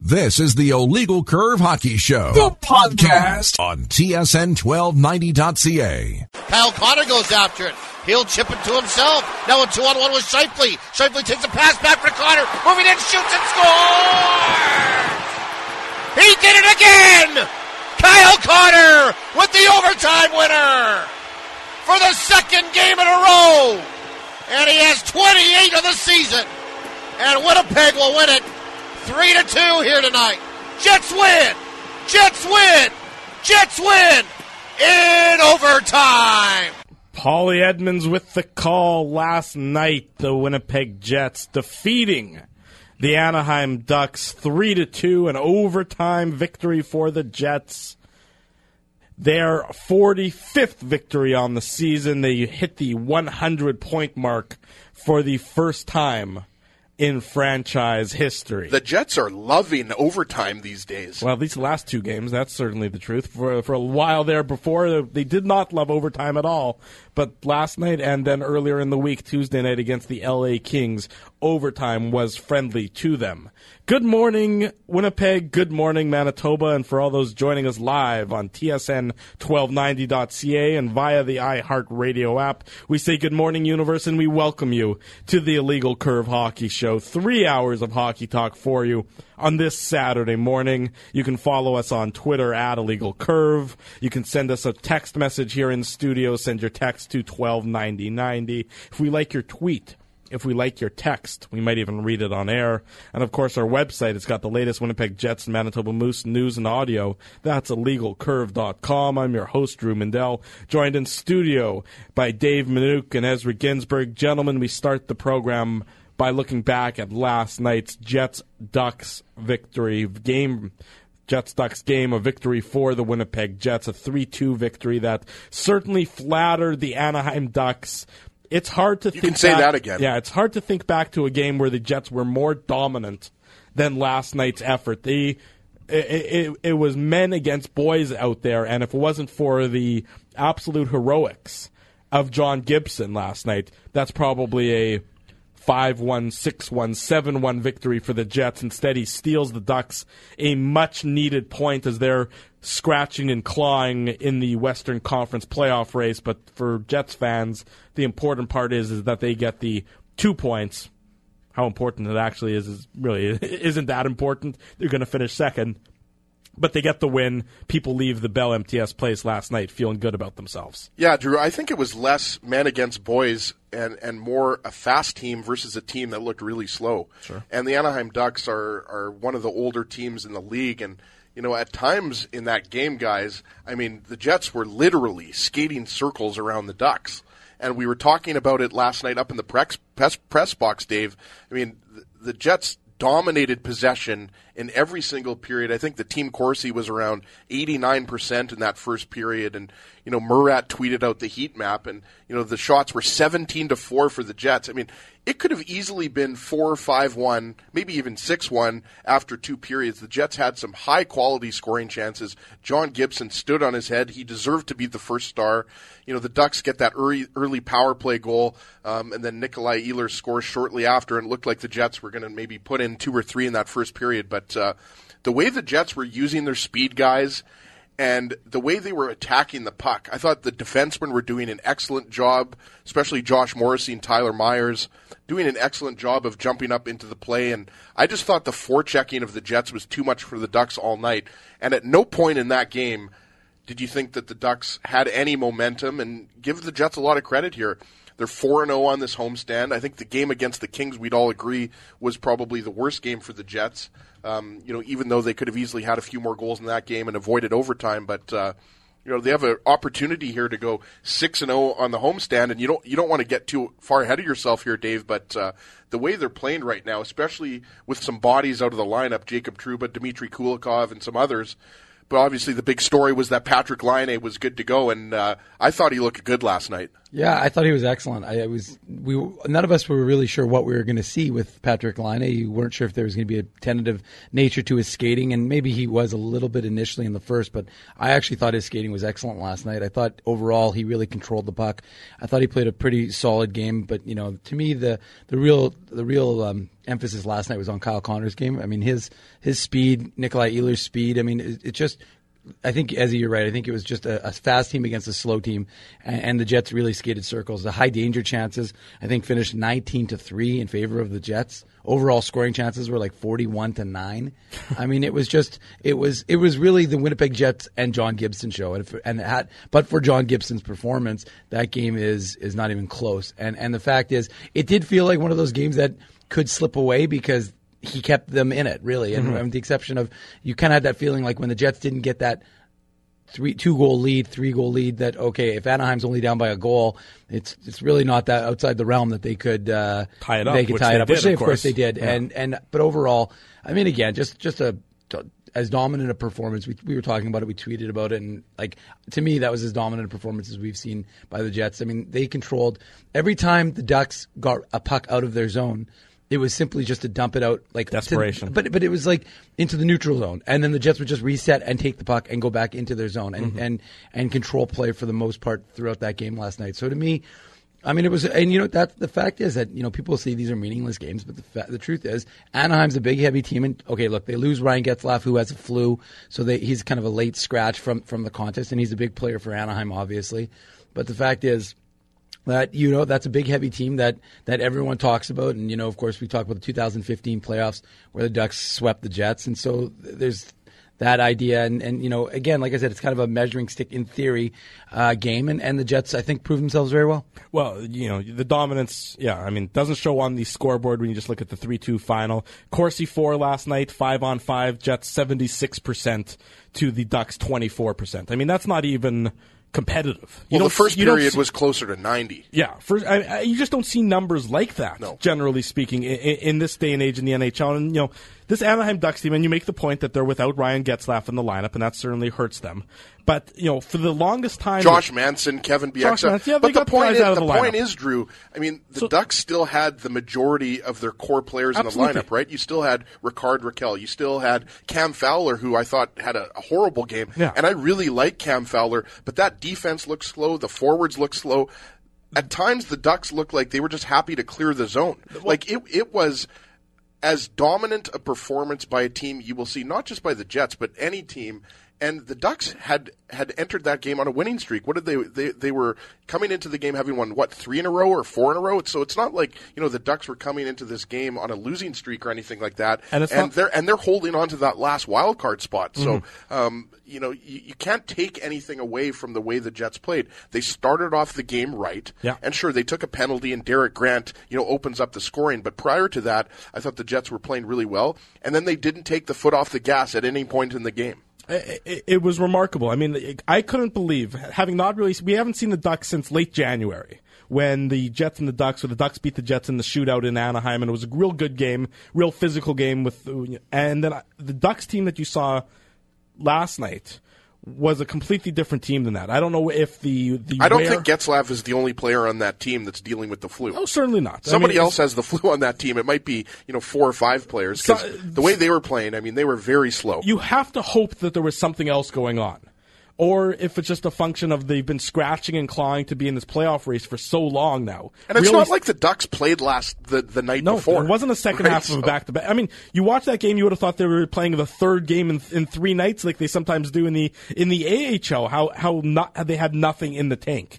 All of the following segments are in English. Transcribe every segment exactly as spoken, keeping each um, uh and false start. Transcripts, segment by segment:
This is the Illegal Curve Hockey Show, the podcast on T S N twelve ninety dot C A. Kyle Connor goes after it. He'll chip it to himself. Now a two-on-one with Scheifele. Scheifele takes a pass back for Connor. Moving in, shoots and scores! He did it again! Kyle Connor with the overtime winner for the second game in a row. And he has twenty-eight of the season. And Winnipeg will win it three to two here tonight. Jets win! Jets win! Jets win! In overtime! Paulie Edmonds with the call last night. The Winnipeg Jets defeating the Anaheim Ducks three to two, an overtime victory for the Jets. Their forty-fifth victory on the season. They hit the hundred point mark for the first time in franchise history. The Jets are loving overtime these days. Well, these last two games, that's certainly the truth. For for a while there before, they did not love overtime at all. But last night and then earlier in the week, Tuesday night against the L A Kings, overtime was friendly to them. Good morning, Winnipeg. Good morning, Manitoba. And for all those joining us live on T S N twelve ninety dot C A and via the iHeartRadio app, we say good morning, universe, and we welcome you to the Illegal Curve Hockey Show. Three hours of hockey talk for you on this Saturday morning. You can follow us on Twitter at Illegal Curve. You can send us a text message here in the studio. Send your text to twelve ninety ninety. If we like your tweet, if we like your text, we might even read it on air. And, of course, our website, it's got the latest Winnipeg Jets and Manitoba Moose news and audio. That's illegal curve dot com. I'm your host, Drew Mindell, joined in studio by Dave Minuk and Ezra Ginsburg. Gentlemen, we start the program by looking back at last night's Jets-Ducks victory game. Jets-Ducks game, a victory for the Winnipeg Jets, a three two victory that certainly flattered the Anaheim Ducks. It's hard to you think can say back, that again. Yeah, it's hard to think back to a game where the Jets were more dominant than last night's effort. They, it, it, it was men against boys out there, and if it wasn't for the absolute heroics of John Gibson last night, that's probably a five one, six one, seven one victory for the Jets. Instead, he steals the Ducks a much-needed point as they're scratching and clawing in the Western Conference playoff race. But for Jets fans, the important part is, is that they get the two points. How important it actually is, is really isn't that important. They're going to finish second. But they get the win. People leave the Bell M T S place last night feeling good about themselves. Yeah, Drew, I think it was less men against boys and, and more a fast team versus a team that looked really slow. Sure. And the Anaheim Ducks are, are one of the older teams in the league. And, you know, at times in that game, guys, I mean, the Jets were literally skating circles around the Ducks. And we were talking about it last night up in the press, press, press box, Dave. I mean, the, the Jets dominated possession in every single period. I think the team Corsi was around eighty-nine percent in that first period. And, you know, Murat tweeted out the heat map, and, you know, the shots were seventeen to four for the Jets. I mean, it could have easily been four five one, maybe even six one after two periods. The Jets had some high-quality scoring chances. John Gibson stood on his head. He deserved to be the first star. You know, the Ducks get that early, early power play goal, um, and then Nikolai Ehlers scores shortly after, and it looked like the Jets were going to maybe put in two or three in that first period. But uh, the way the Jets were using their speed guys and the way they were attacking the puck, I thought the defensemen were doing an excellent job, especially Josh Morrissey and Tyler Myers, doing an excellent job of jumping up into the play. And I just thought the forechecking of the Jets was too much for the Ducks all night. And at no point in that game did you think that the Ducks had any momentum, and give the Jets a lot of credit here. They're four and oh on this homestand. I think the game against the Kings, we'd all agree, was probably the worst game for the Jets. Um, you know, even though they could have easily had a few more goals in that game and avoided overtime, but uh, you know, they have an opportunity here to go six and oh on the homestand, and you don't you don't want to get too far ahead of yourself here, Dave. But uh, the way they're playing right now, especially with some bodies out of the lineup, Jacob Trouba, Dmitry Kulikov, and some others. But obviously the big story was that Patrick Laine was good to go, and uh, I thought he looked good last night. Yeah, I thought he was excellent. I, I was we none of us were really sure what we were going to see with Patrik Laine. You weren't sure if there was going to be a tentative nature to his skating, and maybe he was a little bit initially in the first, but I actually thought his skating was excellent last night. I thought overall he really controlled the puck. I thought he played a pretty solid game, but you know, to me the the real the real um, emphasis last night was on Kyle Connor's game. I mean, his his speed, Nikolai Ehlers' speed. I mean, it, it just. I think, Ezzy, you're right. I think it was just a, a fast team against a slow team, and, and the Jets really skated circles. The high danger chances, I think, finished nineteen to three in favor of the Jets. Overall scoring chances were like forty-one to nine. I mean, it was just it was it was really the Winnipeg Jets and John Gibson show. And, if, and it had, but for John Gibson's performance, that game is is not even close. And and the fact is, it did feel like one of those games that could slip away because he kept them in it, really. And mm-hmm. with the exception of, you kind of had that feeling like when the Jets didn't get that three, two-goal lead, three-goal lead, that, okay, if Anaheim's only down by a goal, it's it's really not that outside the realm that they could uh, tie it up. They could tie it up, did, which they, of course, course they did. Yeah. And and But overall, I mean, again, just, just a... as dominant a performance. We we were talking about it. We tweeted about it, and like to me, that was as dominant a performance as we've seen by the Jets. I mean, they controlled every time the Ducks got a puck out of their zone. It was simply just to dump it out, like desperation. To, but but it was like into the neutral zone, and then the Jets would just reset and take the puck and go back into their zone and, mm-hmm. and, and control play for the most part throughout that game last night. So to me, I mean, it was, and you know, that the fact is that, you know, people say these are meaningless games, but the fa- the truth is, Anaheim's a big, heavy team, and okay, look, they lose Ryan Getzlaf, who has a flu, so they, he's kind of a late scratch from from the contest, and he's a big player for Anaheim, obviously. But the fact is that, you know, that's a big, heavy team that that everyone talks about, and you know, of course, we talk about the two thousand fifteen playoffs where the Ducks swept the Jets, and so there's that idea, and, and you know, again, like I said, it's kind of a measuring stick in theory uh, game, and, and the Jets, I think, proved themselves very well. Well, you know, the dominance, yeah, I mean, doesn't show on the scoreboard when you just look at the three two final. Corsi four last night, five on five, Jets seventy-six percent to the Ducks twenty-four percent. I mean, that's not even competitive. You well, the first period see, was closer to ninety. Yeah, first, I, I, you just don't see numbers like that, no. generally speaking, in, in this day and age in the N H L. And, you know, this Anaheim Ducks team, and you make the point that they're without Ryan Getzlaf in the lineup, and that certainly hurts them. But, you know, for the longest time... Josh Manson, Kevin Bieksa. Yeah, but the point, is, the, the the point is, Drew, I mean, the so, Ducks still had the majority of their core players absolutely. in the lineup, right? You still had Ricard Raquel. You still had Cam Fowler, who I thought had a, a horrible game. Yeah. And I really like Cam Fowler, but that defense looked slow. The forwards looked slow. At times, the Ducks looked like they were just happy to clear the zone. Well, like, it, it was as dominant a performance by a team you will see, not just by the Jets, but any team. And the Ducks had, had entered that game on a winning streak. What did they, they they were coming into the game having won, what, three in a row or four in a row? So it's not like, you know, the Ducks were coming into this game on a losing streak or anything like that. And, it's and not- they're and they're holding on to that last wild card spot. Mm-hmm. So, um, you know, you, you can't take anything away from the way the Jets played. They started off the game right. Yeah. And sure, they took a penalty and Derek Grant, you know, opens up the scoring. But prior to that, I thought the Jets were playing really well. And then they didn't take the foot off the gas at any point in the game. It, it was remarkable. I mean, I couldn't believe, having not really, we haven't seen the Ducks since late January when the Jets and the Ducks, or the Ducks beat the Jets in the shootout in Anaheim, and it was a real good game, real physical game with, and then the Ducks team that you saw last night was a completely different team than that. I don't know if the... the I don't rare... think Getzlaf is the only player on that team that's dealing with the flu. No, certainly not. Somebody I mean, else has the flu on that team. It might be, you know, four or five players. So, the way they were playing, I mean, they were very slow. You have to hope that there was something else going on. Or if it's just a function of they've been scratching and clawing to be in this playoff race for so long now. And it's really, not like the Ducks played last the, the night no, before. No, it wasn't a second right? half of so. a back-to-back. I mean, you watch that game, you would have thought they were playing the third game in, in three nights like they sometimes do in the in the A H L, how, how, not, how they had nothing in the tank.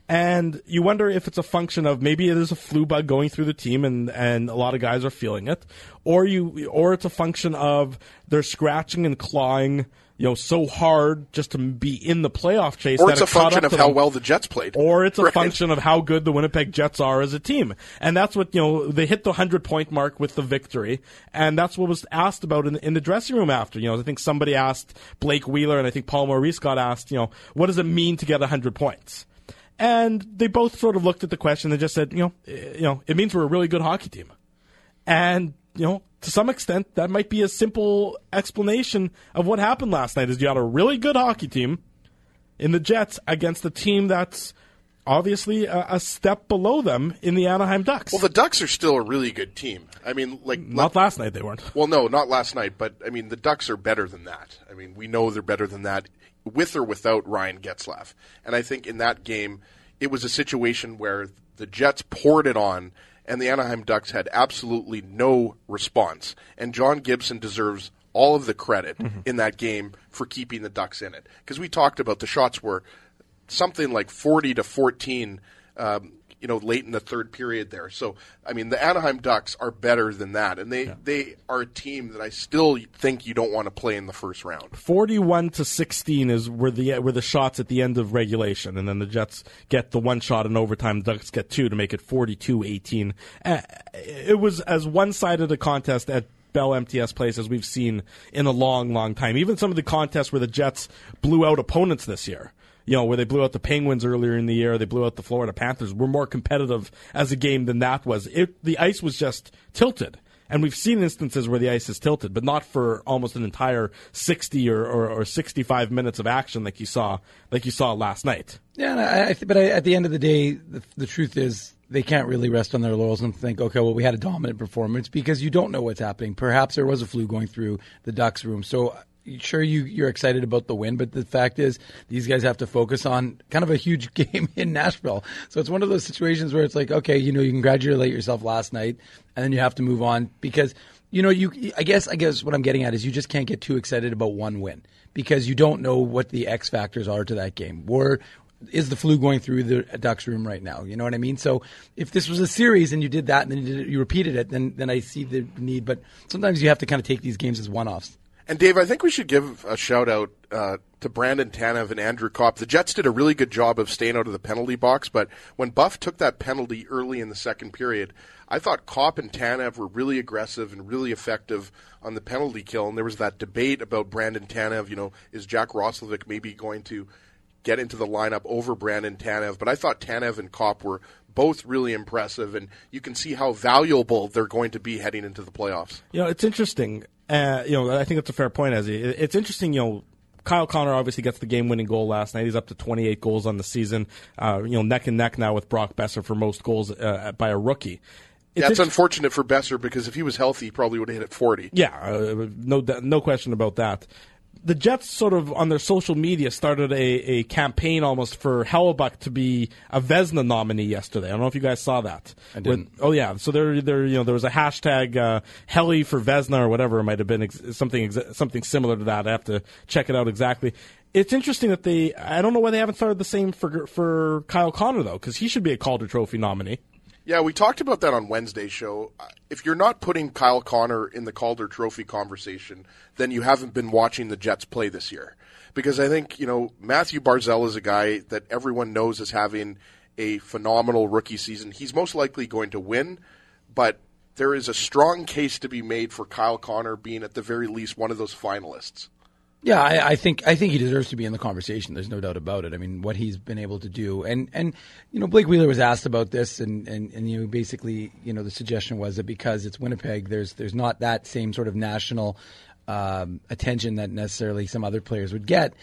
And you wonder if it's a function of maybe it is a flu bug going through the team and, and a lot of guys are feeling it. Or you, or it's a function of they're scratching and clawing, you know, so hard just to be in the playoff chase. Or that it's a it caught function up of to how them. well the Jets played. Or it's a right? function of how good the Winnipeg Jets are as a team. And that's what, you know, they hit the hundred-point mark with the victory. And that's what was asked about in, in the dressing room after. You know, I think somebody asked Blake Wheeler, and I think Paul Maurice got asked, you know, what does it mean to get one hundred points? And they both sort of looked at the question and just said, you know, you know, it means we're a really good hockey team. And, you know, to some extent, that might be a simple explanation of what happened last night, is you had a really good hockey team in the Jets against a team that's obviously a, a step below them in the Anaheim Ducks. Well, the Ducks are still a really good team. I mean, like not last night they weren't. Well, no, not last night, but I mean, the Ducks are better than that. I mean, we know they're better than that, with or without Ryan Getzlaf. And I think in that game, it was a situation where the Jets poured it on, and the Anaheim Ducks had absolutely no response. And John Gibson deserves all of the credit mm-hmm. in that game for keeping the Ducks in it. Because we talked about the shots were something like forty to fourteen, um, you know, late in the third period there. So, I mean, the Anaheim Ducks are better than that. And they, yeah. they are a team that I still think you don't want to play in the first round. forty-one to sixteen is were the were the shots at the end of regulation. And then the Jets get the one shot in overtime. The Ducks get two to make it forty-two eighteen. Uh, it was as one-sided a contest at Bell M T S Place as we've seen in a long, long time. Even some of the contests where the Jets blew out opponents this year, you know, where they blew out the Penguins earlier in the year, they blew out the Florida Panthers, were more competitive as a game than that was. It, the ice was just tilted. And we've seen instances where the ice is tilted, but not for almost an entire sixty or, or, or sixty-five minutes of action like you saw like you saw last night. Yeah, I, I th- but I, at the end of the day, the, the truth is they can't really rest on their laurels and think, okay, well, we had a dominant performance, because you don't know what's happening. Perhaps there was a flu going through the Ducks room. So sure, you, you're excited about the win, but the fact is these guys have to focus on kind of a huge game in Nashville. So it's one of those situations where it's like, okay, you know, you congratulate yourself last night, and then you have to move on because, you know, you. I guess I guess what I'm getting at is you just can't get too excited about one win because you don't know what the X factors are to that game. Or is the flu going through the Ducks room right now? You know what I mean? So if this was a series and you did that and then you, did it, you repeated it, then then I see the need. But sometimes you have to kind of take these games as one-offs. And Dave, I think we should give a shout out uh, to Brandon Tanev and Andrew Kopp. The Jets did a really good job of staying out of the penalty box, but when Buff took that penalty early in the second period, I thought Kopp and Tanev were really aggressive and really effective on the penalty kill. And there was that debate about Brandon Tanev. You know, is Jack Roslovic maybe going to get into the lineup over Brandon Tanev? But I thought Tanev and Kopp were both really impressive, and you can see how valuable they're going to be heading into the playoffs. You know, it's interesting. Uh, you know, I think that's a fair point, Ezzy. It's interesting, you know, Kyle Connor obviously gets the game-winning goal last night. He's up to twenty-eight goals on the season. Uh, you know, neck and neck now with Brock Besser for most goals uh, by a rookie. It's That's unfortunate for Besser because if he was healthy, he probably would have hit it forty. Yeah, uh, no, no question about that. The Jets sort of on their social media started a, a campaign almost for Hellebuyck to be a Vezina nominee yesterday. I don't know if you guys saw that. I didn't. With, oh yeah, so there, there, you know, there was a hashtag uh, Helly for Vezina or whatever it might have been, ex- something ex- something similar to that. I have to check it out exactly. It's interesting that they. I don't know why they haven't started the same for for Kyle Connor though, because he should be a Calder Trophy nominee. Yeah, we talked about that on Wednesday's show. If you're not putting Kyle Connor in the Calder Trophy conversation, then you haven't been watching the Jets play this year. Because I think, you know, Matthew Barzal is a guy that everyone knows is having a phenomenal rookie season. He's most likely going to win, but there is a strong case to be made for Kyle Connor being at the very least one of those finalists. Yeah, I, I think I think he deserves to be in the conversation. There's no doubt about it. I mean, what he's been able to do, and and you know, Blake Wheeler was asked about this, and, and, and you know, basically, you know, the suggestion was that because it's Winnipeg, there's there's not that same sort of national um, attention that necessarily some other players would get.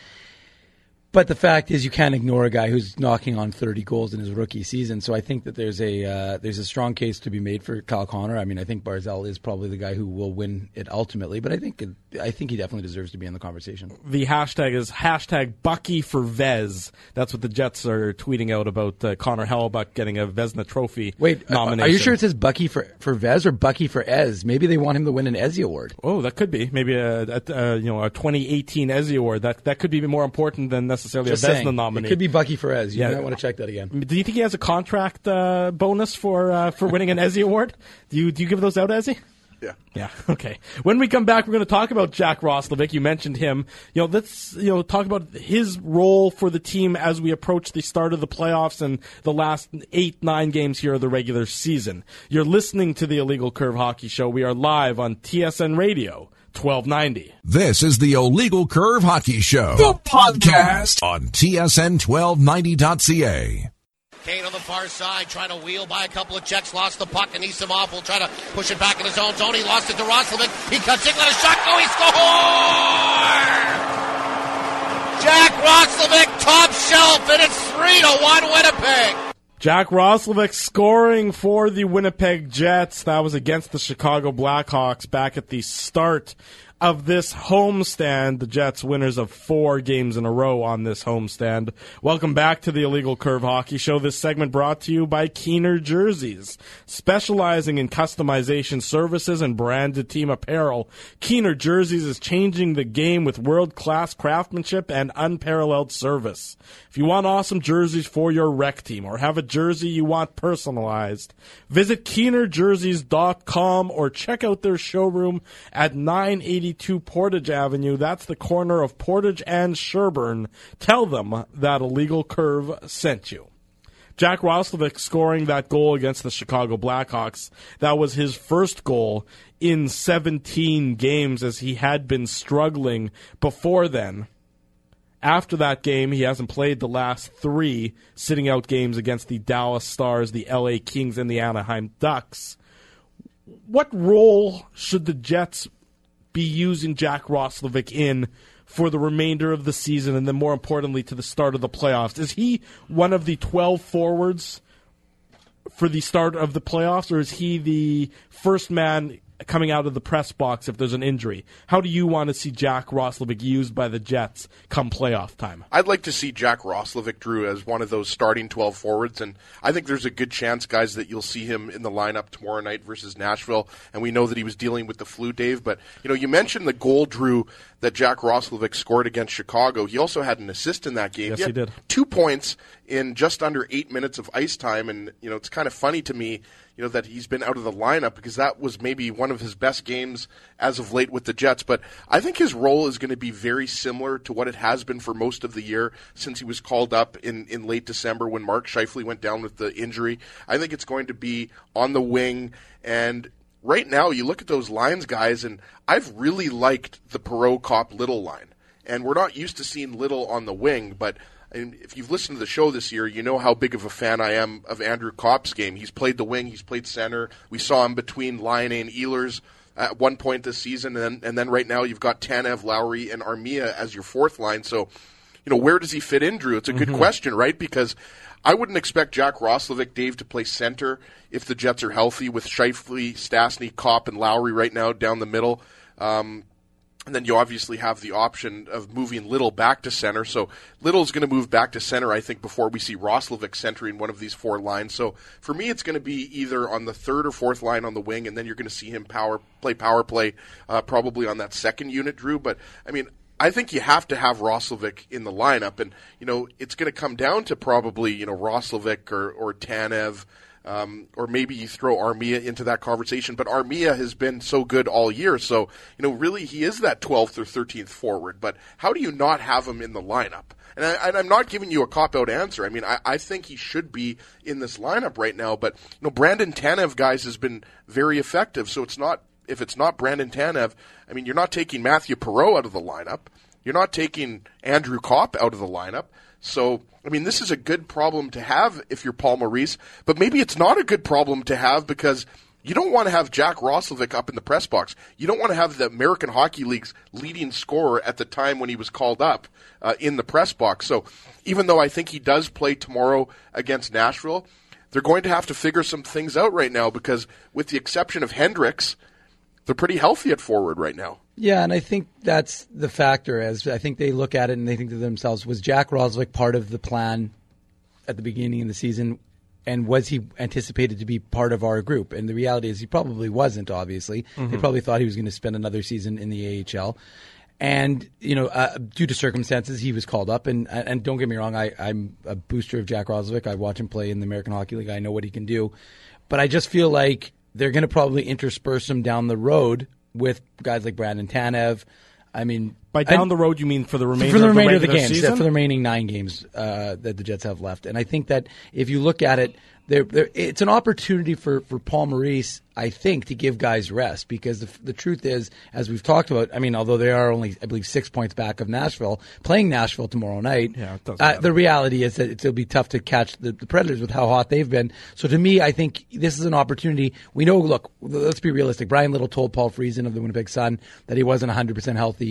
But the fact is, you can't ignore a guy who's knocking on thirty goals in his rookie season. So I think that there's a uh, there's a strong case to be made for Kyle Connor. I mean, I think Barzal is probably the guy who will win it ultimately, but I think it, I think he definitely deserves to be in the conversation. The hashtag is hashtag Bucky for Vez. That's what the Jets are tweeting out about uh, Connor Hellebuyck getting a Vezina Trophy Wait, nomination. Are you sure it says Bucky for, for Vez or Bucky for Ez? Maybe they want him to win an Ezzy Award. Oh, that could be. Maybe a, a, a you know a twenty eighteen Ezzy Award. That that could be more important than necessarily Just a Vezina saying. nominee. It could be Bucky for Ez. You Yeah. might want to check that again. Do you think he has a contract uh, bonus for uh, for winning an Ezzy Award? Do you do you give those out, Ezzy? Yeah. Yeah. Okay. When we come back, we're going to talk about Jack Roslovic. You mentioned him. You know, let's you know talk about his role for the team as we approach the start of the playoffs and the last eight, nine games here of the regular season. You're listening to the Illegal Curve Hockey Show. We are live on T S N Radio. twelve ninety. This is the Illegal Curve Hockey Show, the podcast on T S N twelve ninety dot C A. Kane on the far side, trying to wheel by a couple of checks, lost the puck, and Isamov will try to push it back in his own zone. He lost it to Roslovic. He cuts in, let a shot go, he scores! Jack Roslovic, top shelf, and it's three three to one Winnipeg. Jack Roslovic scoring for the Winnipeg Jets. That was against the Chicago Blackhawks back at the start of this homestand. The Jets winners of four games in a row on this homestand. Welcome back to the Illegal Curve Hockey Show. This segment brought to you by Keener Jerseys. Specializing in customization services and branded team apparel, Keener Jerseys is changing the game with world-class craftsmanship and unparalleled service. If you want awesome jerseys for your rec team or have a jersey you want personalized, visit keener jerseys dot com or check out their showroom at nine eighty-two Portage Avenue. That's the corner of Portage and Sherbourne. Tell them that Illegal Curve sent you. Jack Roslovic scoring that goal against the Chicago Blackhawks. That was his first goal in seventeen games, as he had been struggling before then. After that game, he hasn't played the last three sitting out games against the Dallas Stars, the L A Kings, and the Anaheim Ducks. What role should the Jets be using Jack Roslovic in for the remainder of the season, and then more importantly to the start of the playoffs? Is he one of the twelve forwards for the start of the playoffs, or is he the first man coming out of the press box if there's an injury? How do you want to see Jack Roslovic used by the Jets come playoff time? I'd like to see Jack Roslovic, Drew, as one of those starting twelve forwards, and I think there's a good chance, guys, that you'll see him in the lineup tomorrow night versus Nashville, and we know that he was dealing with the flu, Dave, but you know, you mentioned the goal, Drew, that Jack Roslovic scored against Chicago. He also had an assist in that game. Yes, he, he did. Two points in just under eight minutes of ice time, and you know, it's kind of funny to me, you know, that he's been out of the lineup because that was maybe one of his best games as of late with the Jets. But I think his role is going to be very similar to what it has been for most of the year since he was called up in, in late December when Mark Scheifele went down with the injury. I think it's going to be on the wing, and right now you look at those lines, guys, and I've really liked the Perreault, Copp, Little line. And we're not used to seeing Little on the wing, but and if you've listened to the show this year, you know how big of a fan I am of Andrew Kopp's game. He's played the wing, he's played center. We saw him between Laine and Ehlers at one point this season, and then, and then right now you've got Tanev, Lowry, and Armia as your fourth line. So, you know, where does he fit in, Drew? It's a good mm-hmm. question, right? Because I wouldn't expect Jack Roslovic, Dave, to play center if the Jets are healthy with Scheifele, Stastny, Kopp, and Lowry right now down the middle. Um, And then you obviously have the option of moving Little back to center. So Little's going to move back to center, I think, before we see Roslovic centering one of these four lines. So for me, it's going to be either on the third or fourth line on the wing, and then you're going to see him power play power play uh, probably on that second unit, Drew. But, I mean, I think you have to have Roslovic in the lineup. And, you know, it's going to come down to probably, you know, Roslovic or, or Tanev. Um, or maybe you throw Armia into that conversation, but Armia has been so good all year, so you know really he is that twelfth or thirteenth forward. But how do you not have him in the lineup? And, I, and I'm not giving you a cop-out answer. I mean, I, I think he should be in this lineup right now. But you know, Brandon Tanev, guys, has been very effective. So it's not if it's not Brandon Tanev. I mean, you're not taking Matthew Perreault out of the lineup. You're not taking Andrew Kopp out of the lineup. So, I mean, this is a good problem to have if you're Paul Maurice, but maybe it's not a good problem to have because you don't want to have Jack Roslovic up in the press box. You don't want to have the American Hockey League's leading scorer at the time when he was called up uh, in the press box. So even though I think he does play tomorrow against Nashville, they're going to have to figure some things out right now because with the exception of Hendricks, they're pretty healthy at forward right now. Yeah, and I think that's the factor. As I think they look at it and they think to themselves, was Jack Roslovic part of the plan at the beginning of the season, and was he anticipated to be part of our group? And the reality is he probably wasn't, obviously. Mm-hmm. They probably thought he was going to spend another season in the A H L. And, you know, uh, due to circumstances, he was called up. And and don't get me wrong, I, I'm a booster of Jack Roslovic. I watch him play in the American Hockey League. I know what he can do. But I just feel like they're going to probably intersperse him down the road with guys like Brandon Tanev. I mean, by down and, the road, you mean for the remainder for the remainder of the, of the games, season? for the remaining nine games uh, that the Jets have left. And I think that if you look at it, they're, they're, it's an opportunity for, for Paul Maurice, I think, to give guys rest because the, the truth is, as we've talked about, I mean, although they are only, I believe, six points back of Nashville, playing Nashville tomorrow night, yeah, it doesn't uh, the reality is that it'll be tough to catch the, the Predators with how hot they've been. So to me, I think this is an opportunity. We know, look, let's be realistic. Brian Little told Paul Friesen of the Winnipeg Sun that he wasn't one hundred percent healthy. The,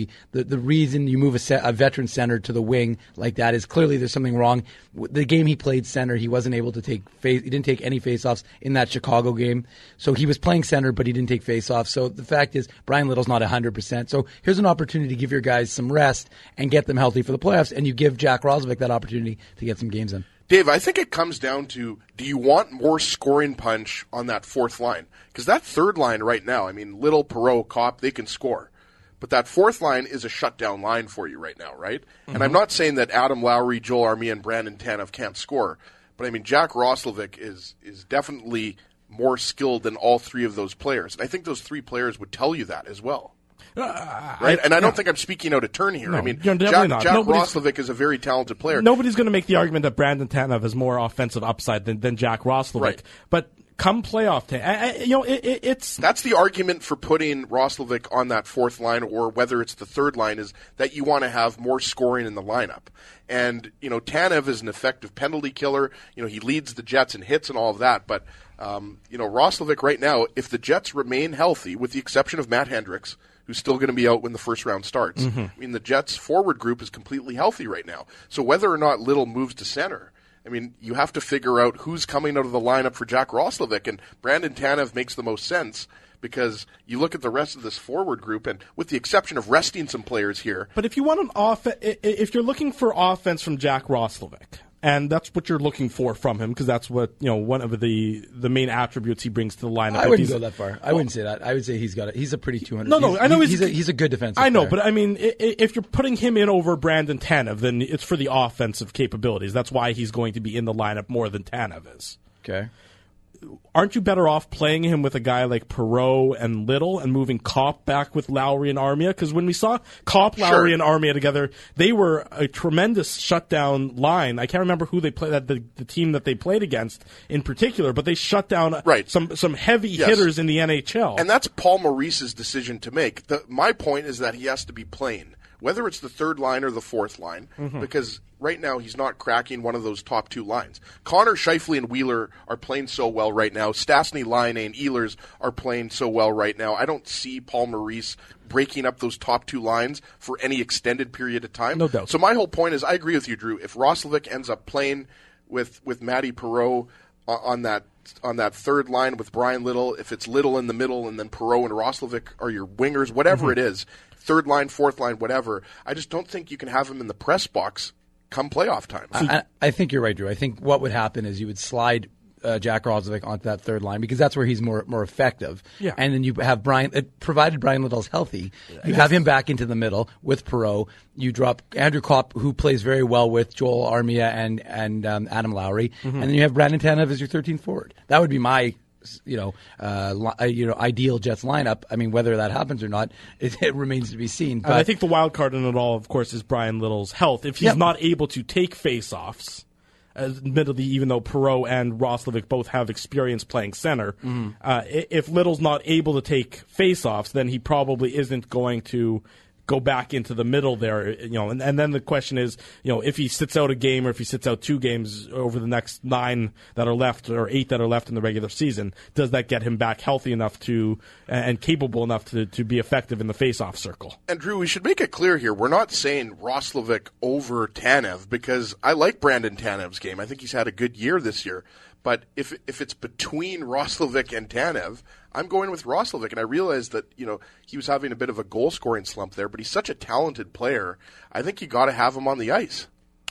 the reason you move a, set, a veteran center to the wing like that is clearly there's something wrong. The game he played center, he wasn't able to take face. He didn't take any faceoffs in that Chicago game. So he was playing center, but he didn't take faceoffs. So the fact is, Brian Little's not one hundred percent. So here's an opportunity to give your guys some rest and get them healthy for the playoffs, and you give Jack Roslovic that opportunity to get some games in. Dave, I think it comes down to, do you want more scoring punch on that fourth line? Because that third line right now, I mean, Little, Perreault, Kopp, they can score. But that fourth line is a shutdown line for you right now, right? Mm-hmm. And I'm not saying that Adam Lowry, Joel Armia, and Brandon Tanev can't score. But, I mean, Jack Roslovic is is definitely more skilled than all three of those players. And I think those three players would tell you that as well. Uh, right? And I don't yeah. think I'm speaking out of turn here. No, I mean, you're Jack, not. Jack Nobody's, Roslovic is a very talented player. Nobody's going to make the argument that Brandon Tanev has more offensive upside than, than Jack Roslovic. Right. But come playoff time, I, I, you know, it, it, it's that's the argument for putting Roslovic on that fourth line, or whether it's the third line, is that you want to have more scoring in the lineup. And you know, Tanev is an effective penalty killer. You know, he leads the Jets in hits and all of that. But um, you know, Roslovic right now, if the Jets remain healthy, with the exception of Matt Hendricks, who's still going to be out when the first round starts, mm-hmm. I mean, the Jets' forward group is completely healthy right now. So whether or not Little moves to center, I mean, you have to figure out who's coming out of the lineup for Jack Roslovic, and Brandon Tanev makes the most sense because you look at the rest of this forward group, and with the exception of resting some players here. But if you want an off, if you're looking for offense from Jack Roslovic, and that's what you're looking for from him, because that's what, you know, one of the the main attributes he brings to the lineup. I wouldn't go that far. I well, wouldn't say that. I would say he's got a, he's a pretty two hundred. No, no, he's, I know he's, he's, he's, a, he's a good defensive I know, player. but I mean, if you're putting him in over Brandon Tanev, then it's for the offensive capabilities. That's why he's going to be in the lineup more than Tanev is. Okay. Aren't you better off playing him with a guy like Perreault and Little and moving Kopp back with Lowry and Armia? Because when we saw Kopp, Lowry, sure. and Armia together, they were a tremendous shutdown line. I can't remember who they played, the, the team that they played against in particular, but they shut down right. some some heavy yes. hitters in the N H L. And that's Paul Maurice's decision to make. The, my point is that he has to be playing, whether it's the third line or the fourth line, mm-hmm. because right now he's not cracking one of those top two lines. Connor, Scheifele, and Wheeler are playing so well right now. Stastny, Laine, and Ehlers are playing so well right now. I don't see Paul Maurice breaking up those top two lines for any extended period of time. No doubt. So my whole point is, I agree with you, Drew. If Roslovic ends up playing with with Matty Perreault on that on that third line with Brian Little, if it's Little in the middle and then Perreault and Roslovic are your wingers, whatever mm-hmm. it is, third line, fourth line, whatever, I just don't think you can have him in the press box come playoff time. I, I think you're right, Drew. I think what would happen is you would slide uh, Jack Roslovic onto that third line because that's where he's more more effective. Yeah. And then you have Brian, uh, provided Brian Little's healthy, you have him back into the middle with Perreault. You drop Andrew Kopp, who plays very well with Joel Armia and and um, Adam Lowry, mm-hmm. and then you have Brandon Tanev as your thirteenth forward. That would be my you know, uh, li- you know, ideal Jets lineup. I mean, whether that happens or not, it, it remains to be seen. But and I think the wild card in it all, of course, is Brian Little's health. If he's yep. not able to take face-offs, admittedly, even though Perreault and Roslovic both have experience playing center, mm-hmm. uh, if Little's not able to take face-offs, then he probably isn't going to go back into the middle there, you know, and, and then the question is, you know, if he sits out a game or if he sits out two games over the next nine that are left or eight that are left in the regular season, does that get him back healthy enough to and capable enough to, to be effective in the face-off circle? And Drew, we should make it clear here, we're not saying Roslovic over Tanev because I like Brandon Tanev's game. I think he's had a good year this year. But if if it's between Roslovic and Tanev, I'm going with Roslovic. And I realized that, you know, he was having a bit of a goal-scoring slump there, but he's such a talented player. I think you got to have him on the ice.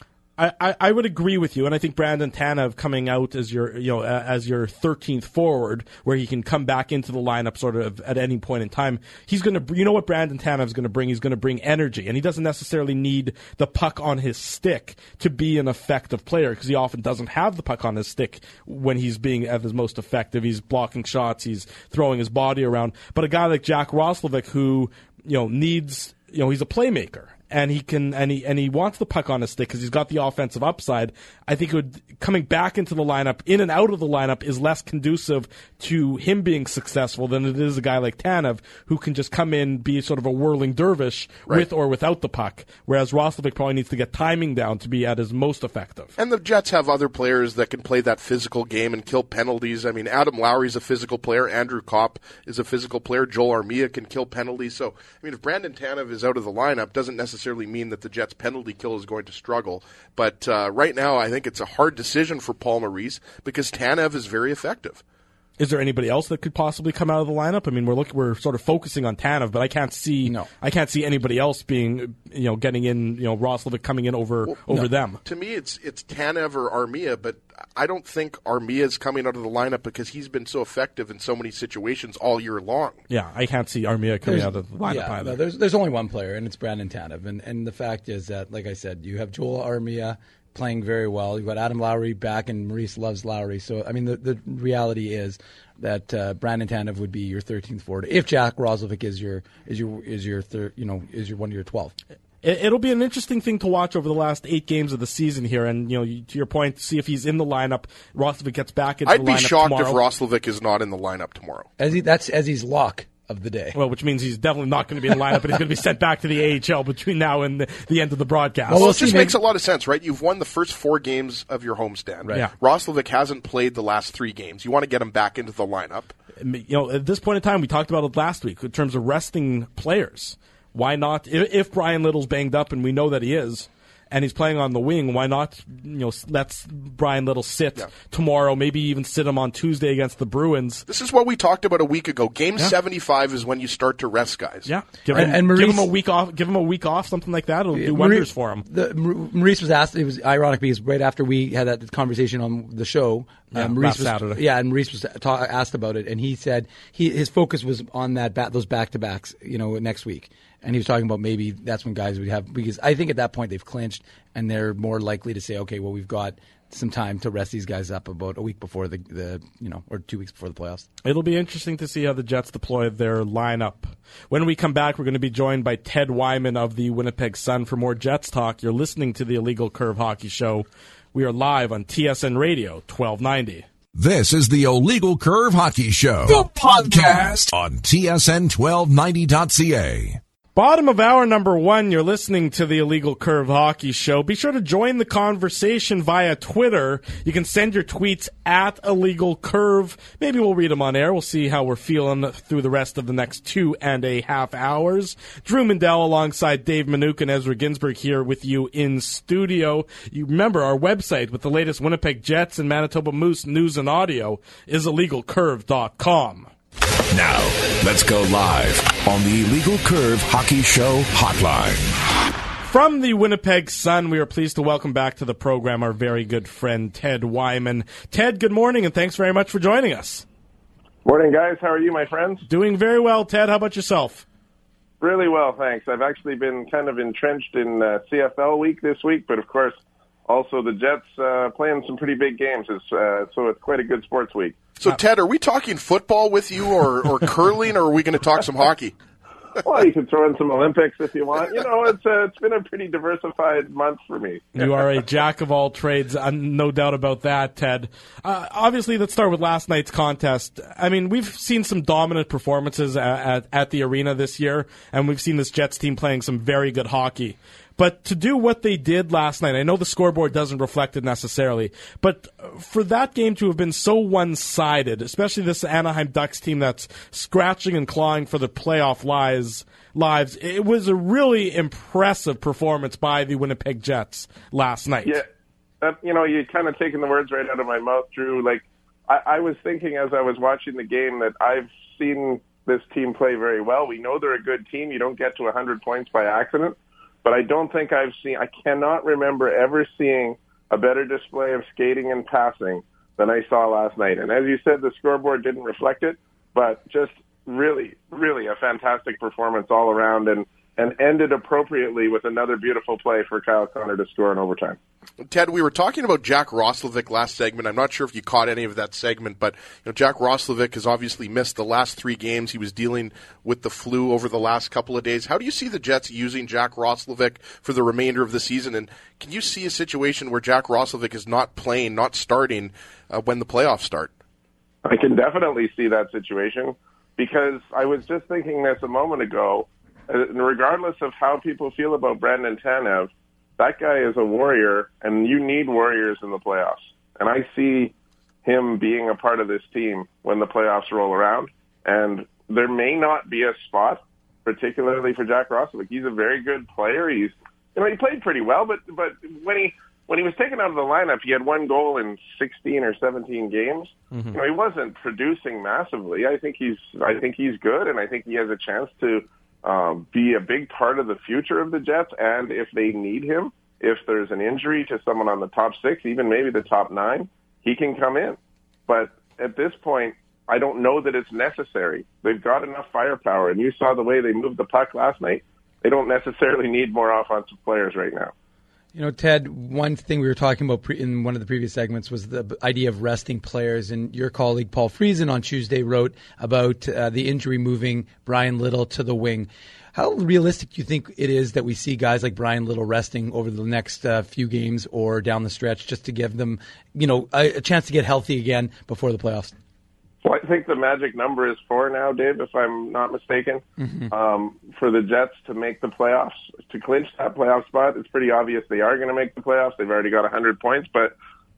I, I, I would agree with you, and I think Brandon Tanev coming out as your you know uh, as your thirteenth forward, where he can come back into the lineup sort of at any point in time. He's going to, you know, what Brandon Tanev's going to bring. He's going to bring energy, and he doesn't necessarily need the puck on his stick to be an effective player because he often doesn't have the puck on his stick when he's being at his most effective. He's blocking shots, he's throwing his body around. But a guy like Jack Roslovic, who you know needs. You know, he's a playmaker, and he can and he and he wants the puck on his stick because he's got the offensive upside. I think it would, coming back into the lineup, in and out of the lineup, is less conducive to him being successful than it is a guy like Tanev, who can just come in, be sort of a whirling dervish right. with or without the puck. Whereas Roslovic probably needs to get timing down to be at his most effective. And the Jets have other players that can play that physical game and kill penalties. I mean, Adam Lowry's a physical player. Andrew Kopp is a physical player. Joel Armia can kill penalties. So, I mean, if Brandon Tanev is out of the lineup, doesn't necessarily mean that the Jets' penalty kill is going to struggle. But uh, right now, I think it's a hard decision for Paul Maurice because Tanev is very effective. Is there anybody else that could possibly come out of the lineup? I mean, we're look, we're sort of focusing on Tanev, but I can't see no. I can't see anybody else being, you know, getting in, you know, Roslovic coming in over well, over no. them. To me, it's it's Tanev or Armia, but I don't think Armia is coming out of the lineup because he's been so effective in so many situations all year long. Yeah, I can't see Armia coming there's, out of the lineup yeah, either. No, there's there's only one player, and it's Brandon Tanev, and and the fact is that, like I said, you have Joel Armia playing very well. You've got Adam Lowry back, and Maurice loves Lowry. So, I mean, the, the reality is that uh, Brandon Tanev would be your thirteenth forward if Jack Roslovic is your is your is your third, you know, is your one of your twelve. It'll be an interesting thing to watch over the last eight games of the season here, and you know, to your point, see if he's in the lineup. Roslovic gets back into I'd the be lineup shocked tomorrow. if Roslovic is not in the lineup tomorrow. As he that's as he's lock of the day. Well, which means he's definitely not going to be in the lineup, but he's going to be sent back to the A H L between now and the, the end of the broadcast. Well, we'll it just see, makes maybe- a lot of sense, right? You've won the first four games of your homestand. Right. Yeah. Roslovic hasn't played the last three games. You want to get him back into the lineup. You know, at this point in time, we talked about it last week in terms of resting players. Why not? If, if Brian Little's banged up, and we know that he is, and he's playing on the wing, why not, you know, let Brian Little sit Yeah. tomorrow, maybe even sit him on Tuesday against the Bruins. This is what we talked about a week ago. Game Yeah. seventy-five is when you start to rest guys. Yeah, give And- him, and Maurice- give him a week off. Give him a week off, something like that. It'll do Maurice- wonders for him. The, Maurice was asked. It was ironic because right after we had that conversation on the show, Yeah, uh, Maurice last was Saturday. yeah, and Maurice was ta- asked about it, and he said he his focus was on that bat, those back to backs, you know, next week, and he was talking about maybe that's when guys would have, because I think at that point they've clinched and they're more likely to say, okay, well, we've got some time to rest these guys up about a week before the, the you know, or two weeks before the playoffs. It'll be interesting to see how the Jets deploy their lineup. When we come back, we're going to be joined by Ted Wyman of the Winnipeg Sun for more Jets talk. You're listening to the Illegal Curve Hockey Show. We are live on T S N Radio, twelve ninety. This is the Illegal Curve Hockey Show, the podcast on T S N twelve ninety dot C A. Bottom of hour number one, you're listening to the Illegal Curve Hockey Show. Be sure to join the conversation via Twitter. You can send your tweets at Illegal Curve. Maybe we'll read them on air. We'll see how we're feeling through the rest of the next two and a half hours. Drew Mandel alongside Dave Minuk and Ezra Ginsburg here with you in studio. You remember our website with the latest Winnipeg Jets and Manitoba Moose news and audio is illegal curve dot com. Now, let's go live on the Illegal Curve Hockey Show hotline. From the Winnipeg Sun, we are pleased to welcome back to the program our very good friend Ted Wyman. Ted, good morning, and thanks very much for joining us. Morning, guys. How are you, my friends? Doing very well, Ted. How about yourself? Really well, thanks. I've actually been kind of entrenched in uh, C F L week this week, but of course, also the Jets uh, playing some pretty big games, it's, uh, so it's quite a good sports week. So, Ted, are we talking football with you or, or curling, or are we going to talk some hockey? Well, you can throw in some Olympics if you want. You know, it's uh, it's been a pretty diversified month for me. You are a jack of all trades, uh, no doubt about that, Ted. Uh, obviously, let's start with last night's contest. I mean, we've seen some dominant performances at, at, at the arena this year, and we've seen this Jets team playing some very good hockey. But to do what they did last night, I know the scoreboard doesn't reflect it necessarily, but for that game to have been so one-sided, especially this Anaheim Ducks team that's scratching and clawing for the playoff lives, lives, it was a really impressive performance by the Winnipeg Jets last night. Yeah, that, you know, you're kind of taking the words right out of my mouth, Drew. Like, I, I was thinking as I was watching the game that I've seen this team play very well. We know they're a good team. You don't get to one hundred points by accident. But I don't think I've seen, I cannot remember ever seeing a better display of skating and passing than I saw last night. And as you said, the scoreboard didn't reflect it, but just really, really a fantastic performance all around. And, and ended appropriately with another beautiful play for Kyle Connor to score in overtime. Ted, we were talking about Jack Roslovic last segment. I'm not sure if you caught any of that segment, but you know, Jack Roslovic has obviously missed the last three games. He was dealing with the flu over the last couple of days. How do you see the Jets using Jack Roslovic for the remainder of the season? And can you see a situation where Jack Roslovic is not playing, not starting uh, when the playoffs start? I can definitely see that situation, because I was just thinking this a moment ago. And regardless of how people feel about Brandon Tanev, that guy is a warrior, and you need warriors in the playoffs. And I see him being a part of this team when the playoffs roll around. And there may not be a spot, particularly for Jack Roslovic. He's a very good player. He's, you know, he played pretty well, but but when he when he was taken out of the lineup, he had one goal in sixteen or seventeen games. Mm-hmm. You know, he wasn't producing massively. I think he's I think he's good, and I think he has a chance to Um, be a big part of the future of the Jets, and if they need him, if there's an injury to someone on the top six, even maybe the top nine, he can come in. But at this point, I don't know that it's necessary. They've got enough firepower, and you saw the way they moved the puck last night. They don't necessarily need more offensive players right now. You know, Ted, one thing we were talking about pre- in one of the previous segments was the idea of resting players. And your colleague Paul Friesen on Tuesday wrote about uh, the injury moving Brian Little to the wing. How realistic do you think it is that we see guys like Brian Little resting over the next uh, few games or down the stretch just to give them, you know, a, a chance to get healthy again before the playoffs? Well, I think the magic number is four now, Dave, if I'm not mistaken, mm-hmm. um, for the Jets to make the playoffs. To clinch that playoff spot, it's pretty obvious they are going to make the playoffs. They've already got one hundred points. But,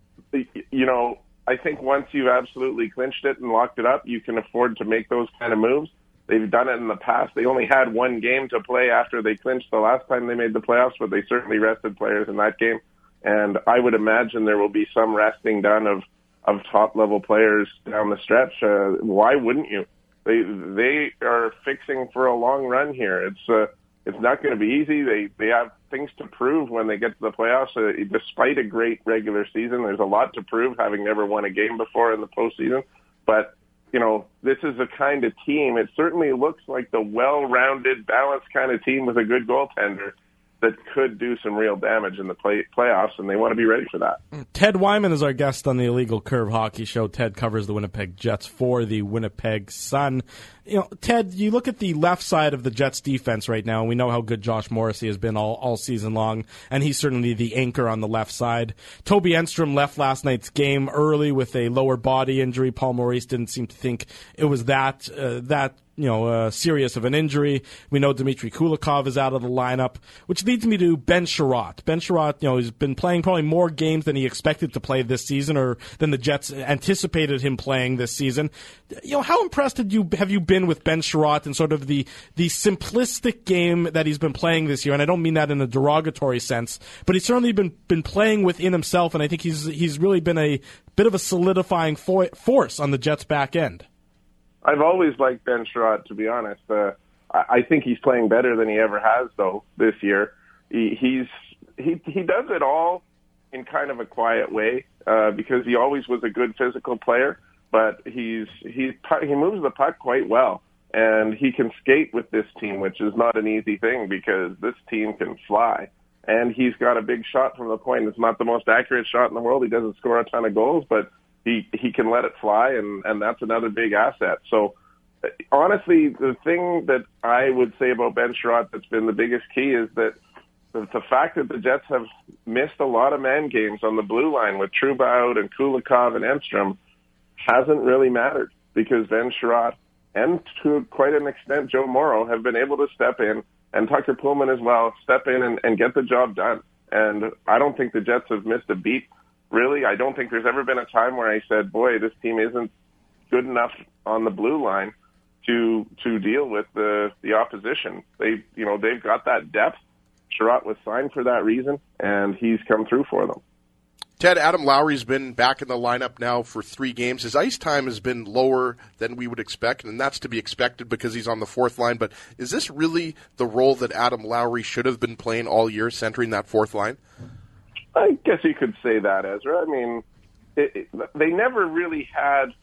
you know, I think once you've absolutely clinched it and locked it up, you can afford to make those kind of moves. They've done it in the past. They only had one game to play after they clinched the last time they made the playoffs, but they certainly rested players in that game. And I would imagine there will be some resting done of of top-level players down the stretch. Uh, why wouldn't you? They they are fixing for a long run here. It's uh, it's not going to be easy. They they have things to prove when they get to the playoffs. Uh, despite a great regular season, there's a lot to prove, having never won a game before in the postseason. But, you know, this is the kind of team, it certainly looks like the well-rounded, balanced kind of team with a good goaltender that could do some real damage in the play, playoffs, and they want to be ready for that. Ted Wyman is our guest on the Illegal Curve Hockey Show. Ted covers the Winnipeg Jets for the Winnipeg Sun. You know, Ted, you look at the left side of the Jets defense right now, and we know how good Josh Morrissey has been all, all season long, and he's certainly the anchor on the left side. Toby Enstrom left last night's game early with a lower body injury. Paul Maurice didn't seem to think it was that uh, that you know, uh, serious of an injury. We know Dmitry Kulikov is out of the lineup, which leads me to Ben Sherratt. Ben Sherratt, you know, has been playing probably more games than he expected to play this season, or than the Jets anticipated him playing this season. You know, how impressed have you have you been with Ben Sherratt and sort of the the simplistic game that he's been playing this year? And I don't mean that in a derogatory sense, but he's certainly been been playing within himself, and I think he's he's really been a bit of a solidifying fo- force on the Jets' back end. I've always liked Ben Sherratt, to be honest. Uh, I, I think he's playing better than he ever has, though, this year. He, he's he he does it all in kind of a quiet way uh, because he always was a good physical player, but he's he's he moves the puck quite well, and he can skate with this team, which is not an easy thing because this team can fly. And he's got a big shot from the point. It's not the most accurate shot in the world. He doesn't score a ton of goals, but He he can let it fly, and, and that's another big asset. So, honestly, the thing that I would say about Ben Sherratt that's been the biggest key is that the, the fact that the Jets have missed a lot of man games on the blue line with Trouba out and Kulikov and Enstrom hasn't really mattered because Ben Sherratt and to quite an extent Joe Morrow have been able to step in, and Tucker Pullman as well, step in and, and get the job done. And I don't think the Jets have missed a beat. Really, I don't think there's ever been a time where I said, boy, this team isn't good enough on the blue line to to deal with the, the opposition. They, you know, they've got that depth. Sherratt was signed for that reason, and he's come through for them. Ted, Adam Lowry's been back in the lineup now for three games. His ice time has been lower than we would expect, and that's to be expected because he's on the fourth line. But is this really the role that Adam Lowry should have been playing all year, centering that fourth line? I guess you could say that, Ezra. I mean, it, it, they never really had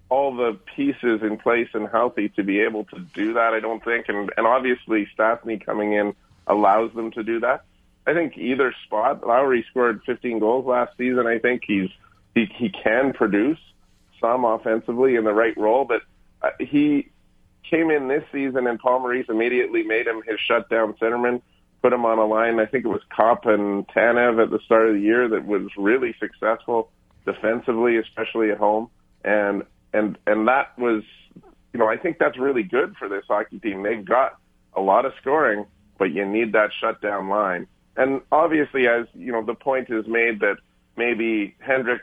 all the pieces in place and healthy to be able to do that, I don't think. And, and obviously Stastny coming in allows them to do that. I think either spot, Lowry scored fifteen goals last season. I think he's he, he can produce some offensively in the right role, but uh, he came in this season and Paul Maurice immediately made him his shutdown centerman, put him on a line. I think it was Kopp and Tanev at the start of the year that was really successful defensively, especially at home. And And and that was, you know, I think that's really good for this hockey team. They've got a lot of scoring, but you need that shutdown line. And obviously, as, you know, the point is made that maybe Hendricks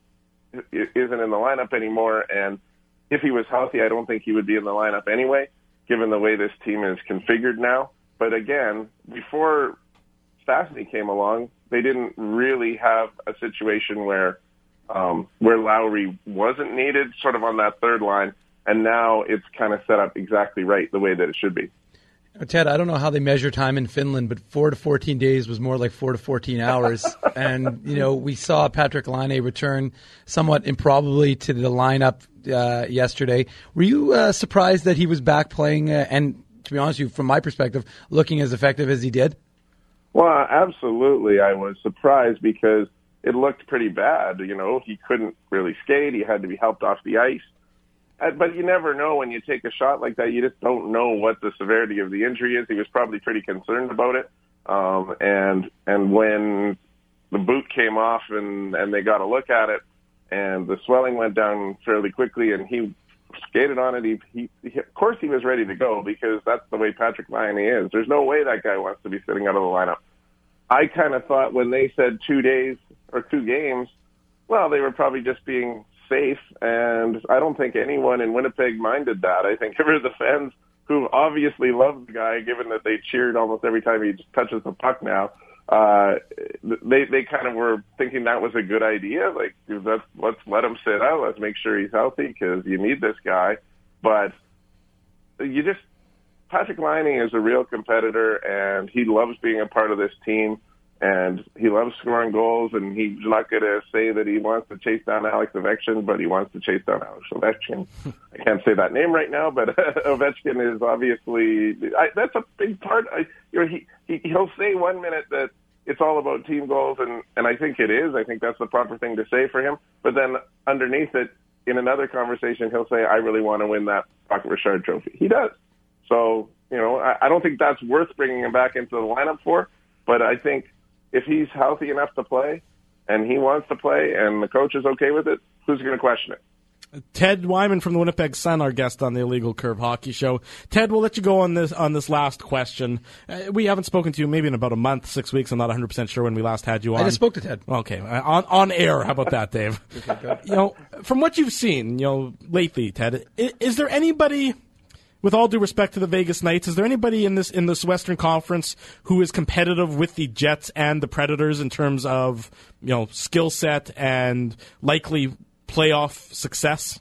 isn't in the lineup anymore, and if he was healthy, I don't think he would be in the lineup anyway, given the way this team is configured now. But again, before Stastny came along, they didn't really have a situation where Um, where Lowry wasn't needed, sort of on that third line, and now it's kind of set up exactly right, the way that it should be. Ted, I don't know how they measure time in Finland, but four to fourteen days was more like four to fourteen hours. And, you know, we saw Patrik Laine return somewhat improbably to the lineup uh, yesterday. Were you uh, surprised that he was back playing uh, and, to be honest with you, from my perspective, looking as effective as he did? Well, absolutely. I was surprised because it looked pretty bad. You know, he couldn't really skate. He had to be helped off the ice. But you never know when you take a shot like that. You just don't know what the severity of the injury is. He was probably pretty concerned about it. Um, and and when the boot came off and, and they got a look at it, and the swelling went down fairly quickly, and he skated on it, he, he, he of course he was ready to go, because that's the way Patrik Laine is. There's no way that guy wants to be sitting out of the lineup. I kind of thought when they said two days or two games, well, they were probably just being safe, and I don't think anyone in Winnipeg minded that. I think it was the fans who obviously love the guy, given that they cheered almost every time he touches the puck now. Uh, they they kind of were thinking that was a good idea. Like, let's, let's let him sit out. Let's make sure he's healthy, because you need this guy. But you just, Patrik Laine is a real competitor, and he loves being a part of this team, and he loves scoring goals, and he's not going to say that he wants to chase down Alex Ovechkin, but he wants to chase down Alex Ovechkin. I can't say that name right now, but Ovechkin is obviously, I, that's a big part. I, you know, he, he, he'll say one minute that it's all about team goals, and, and I think it is. I think that's the proper thing to say for him. But then underneath it, in another conversation, he'll say, I really want to win that Patrick Richard trophy. He does. So, you know, I, I don't think that's worth bringing him back into the lineup for, but I think if he's healthy enough to play and he wants to play and the coach is okay with it, who's going to question it? Ted Wyman from the Winnipeg Sun, our guest on the Illegal Curve Hockey Show. Ted, we'll let you go on this on this last question. Uh, we haven't spoken to you maybe in about a month, six weeks. I'm not one hundred percent sure when we last had you on. I just spoke to Ted. Okay, on on air. How about that, Dave? Okay, you know, from what you've seen, you know, lately, Ted, is, is there anybody, with all due respect to the Vegas Knights, is there anybody in this in this Western Conference who is competitive with the Jets and the Predators in terms of, you know, skill set and likely playoff success?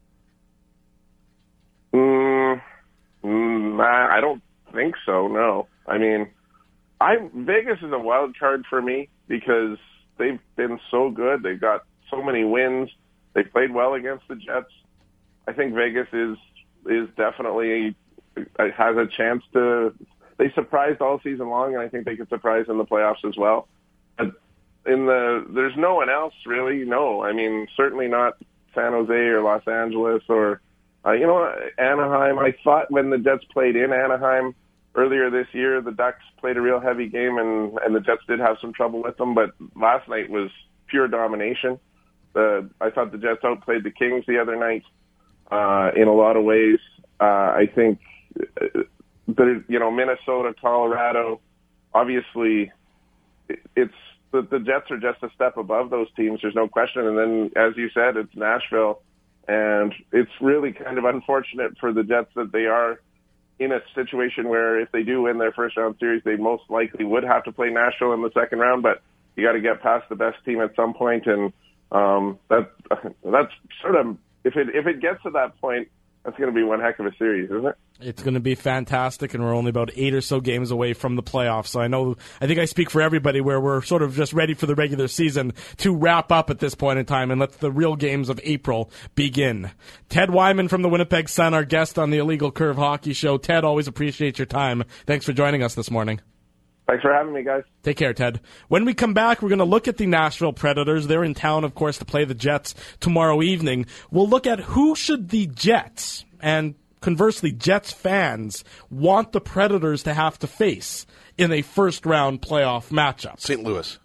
Mm, mm, I don't think so. No, I mean, I Vegas is a wild card for me because they've been so good. They've got so many wins. They played well against the Jets. I think Vegas is is definitely has a chance to. They surprised all season long, and I think they could surprise in the playoffs as well. But in the there's no one else really. No, I mean certainly not San Jose or Los Angeles or uh, you know Anaheim. I thought when the Jets played in Anaheim earlier this year, the Ducks played a real heavy game, and and the Jets did have some trouble with them. But last night was pure domination. The I thought the Jets outplayed the Kings the other night uh, in a lot of ways. Uh, I think that you know Minnesota, Colorado, obviously it's. The, the Jets are just a step above those teams. There's no question. And then, as you said, it's Nashville. And it's really kind of unfortunate for the Jets that they are in a situation where if they do win their first round series, they most likely would have to play Nashville in the second round. But you got to get past the best team at some point. And um, that that's sort of, if it if it gets to that point, That's going to be one heck of a series, isn't it? It's going to be fantastic, and we're only about eight or so games away from the playoffs. So I know, I think I speak for everybody where we're sort of just ready for the regular season to wrap up at this point in time and let the real games of April begin. Ted Wyman from the Winnipeg Sun, our guest on the Illegal Curve Hockey Show. Ted, always appreciate your time. Thanks for joining us this morning. Thanks for having me, guys. Take care, Ted. When we come back, we're going to look at the Nashville Predators. They're in town, of course, to play the Jets tomorrow evening. We'll look at who should the Jets, and conversely, Jets fans, want the Predators to have to face in a first-round playoff matchup. Saint Louis.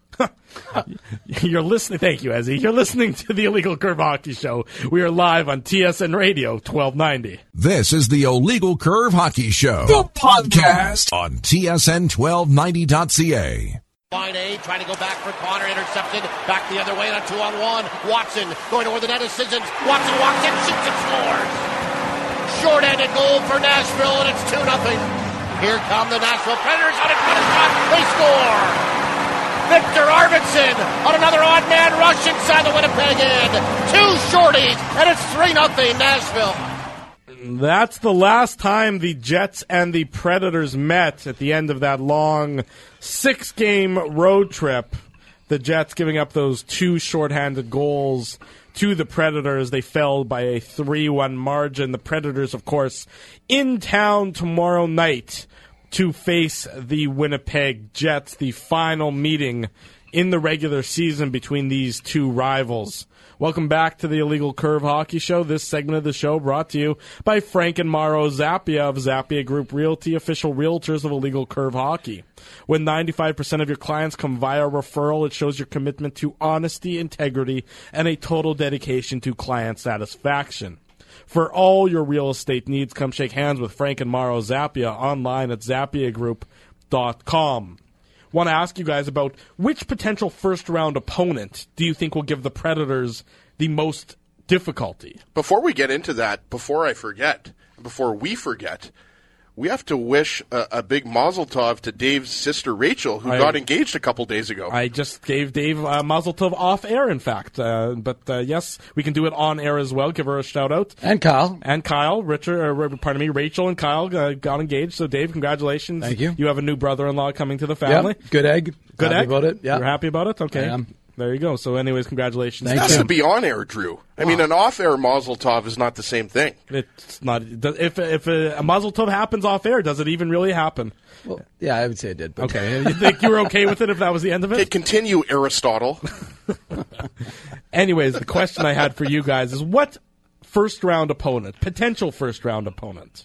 You're listening. Thank you, Ezzy. You're listening to the Illegal Curve Hockey Show. We are live on T S N Radio twelve ninety. This is the Illegal Curve Hockey Show, the podcast on T S N twelve ninety dot C A. Line A, trying to go back for Connor, intercepted, back the other way on a two-on-one. Watson going to where the net is Sissons. Watson walks in, shoots and scores. Short-handed goal for Nashville, and it's two nothing. Here come the Nashville Predators on a corner shot. They score. Victor Arvidsson on another odd-man rush inside the Winnipeg end. Two shorties, and it's three nothing Nashville. That's the last time the Jets and the Predators met at the end of that long six-game road trip. The Jets giving up those two shorthanded goals to the Predators. They fell by a three one margin. The Predators, of course, in town tomorrow night to face the Winnipeg Jets, the final meeting in the regular season between these two rivals. Welcome back to the Illegal Curve Hockey Show. This segment of the show brought to you by Frank and Mauro Zappia of Zappia Group Realty, official realtors of Illegal Curve Hockey. When ninety-five percent of your clients come via referral, it shows your commitment to honesty, integrity, and a total dedication to client satisfaction. For all your real estate needs, come shake hands with Frank and Mauro Zappia online at zappia group dot com. Want to ask you guys about which potential first-round opponent do you think will give the Predators the most difficulty? Before we get into that, before I forget, before we forget, we have to wish a, a big mazel tov to Dave's sister Rachel, who I, got engaged a couple days ago. I just gave Dave uh, mazel tov off air, in fact. Uh, but uh, yes, we can do it on air as well. Give her a shout out. And Kyle. And Kyle, Richard, uh, pardon me, Rachel and Kyle uh, got engaged. So Dave, congratulations. Thank you. You have a new brother-in-law coming to the family. Yep. Good egg. Good happy egg? about it. Yeah. You're happy about it? Okay. I am. There you go. So anyways, congratulations. Thank It you. has to be on air, Drew. I mean, an off air mazel tov is not the same thing. It's not. If if a, a mazel tov happens off air, does it even really happen? Well, yeah, I would say it did. But Okay. You think you were okay with it if that was the end of Okay, it? continue, Aristotle. Anyways, the question I had for you guys is what first round opponent, potential first round opponent,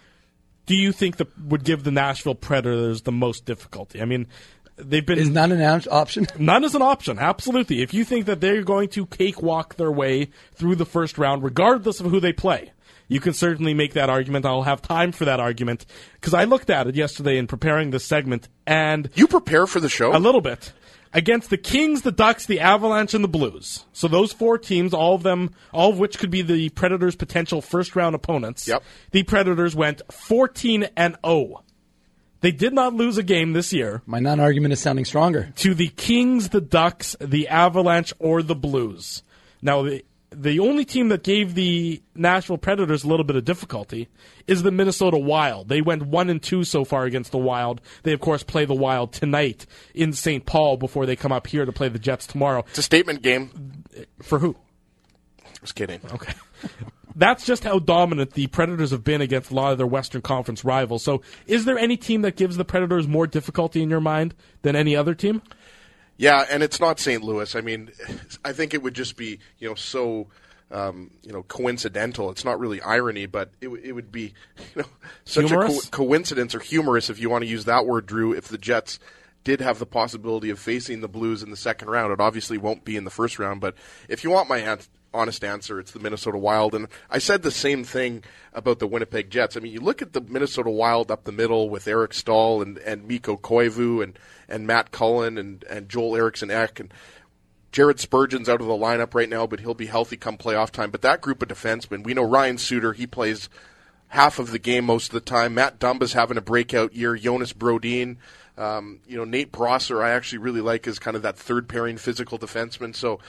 do you think that would give the Nashville Predators the most difficulty? I mean, they've been is none an out- option? None is an option, absolutely. If you think that they're going to cakewalk their way through the first round, regardless of who they play, you can certainly make that argument. I'll have time for that argument, because I looked at it yesterday in preparing this segment, and You prepare for the show? a little bit. Against the Kings, the Ducks, the Avalanche, and the Blues. So those four teams, all of them, all of which could be the Predators' potential first-round opponents. Yep. The Predators went fourteen and oh. They did not lose a game this year My non-argument is sounding stronger. to the Kings, the Ducks, the Avalanche, or the Blues. Now, the, the only team that gave the Nashville Predators a little bit of difficulty is the Minnesota Wild. They went one and two so far against the Wild. They, of course, play the Wild tonight in Saint Paul before they come up here to play the Jets tomorrow. It's a statement game. For who? Just kidding. Okay. That's just how dominant the Predators have been against a lot of their Western Conference rivals. So is there any team that gives the Predators more difficulty in your mind than any other team? Yeah, and it's not Saint Louis. I mean, I think it would just be, you know, so, um, you know, coincidental. It's not really irony, but it, w- it would be, you know, such Humorous? a co- coincidence or humorous, if you want to use that word, Drew, if the Jets did have the possibility of facing the Blues in the second round. It obviously won't be in the first round, but if you want my answer, honest answer, it's the Minnesota Wild. And I said the same thing about the Winnipeg Jets. I mean, you look at the Minnesota Wild up the middle with Eric Stahl and, and Mikko Koivu and, and Matt Cullen and, and Joel Eriksson-Ek, and Jared Spurgeon's out of the lineup right now, but he'll be healthy come playoff time. But that group of defensemen, we know Ryan Suter, he plays half of the game most of the time. Matt Dumba's having a breakout year. Jonas Brodin, um, you know, Nate Prosser, I actually really like as kind of that third pairing physical defenseman. So,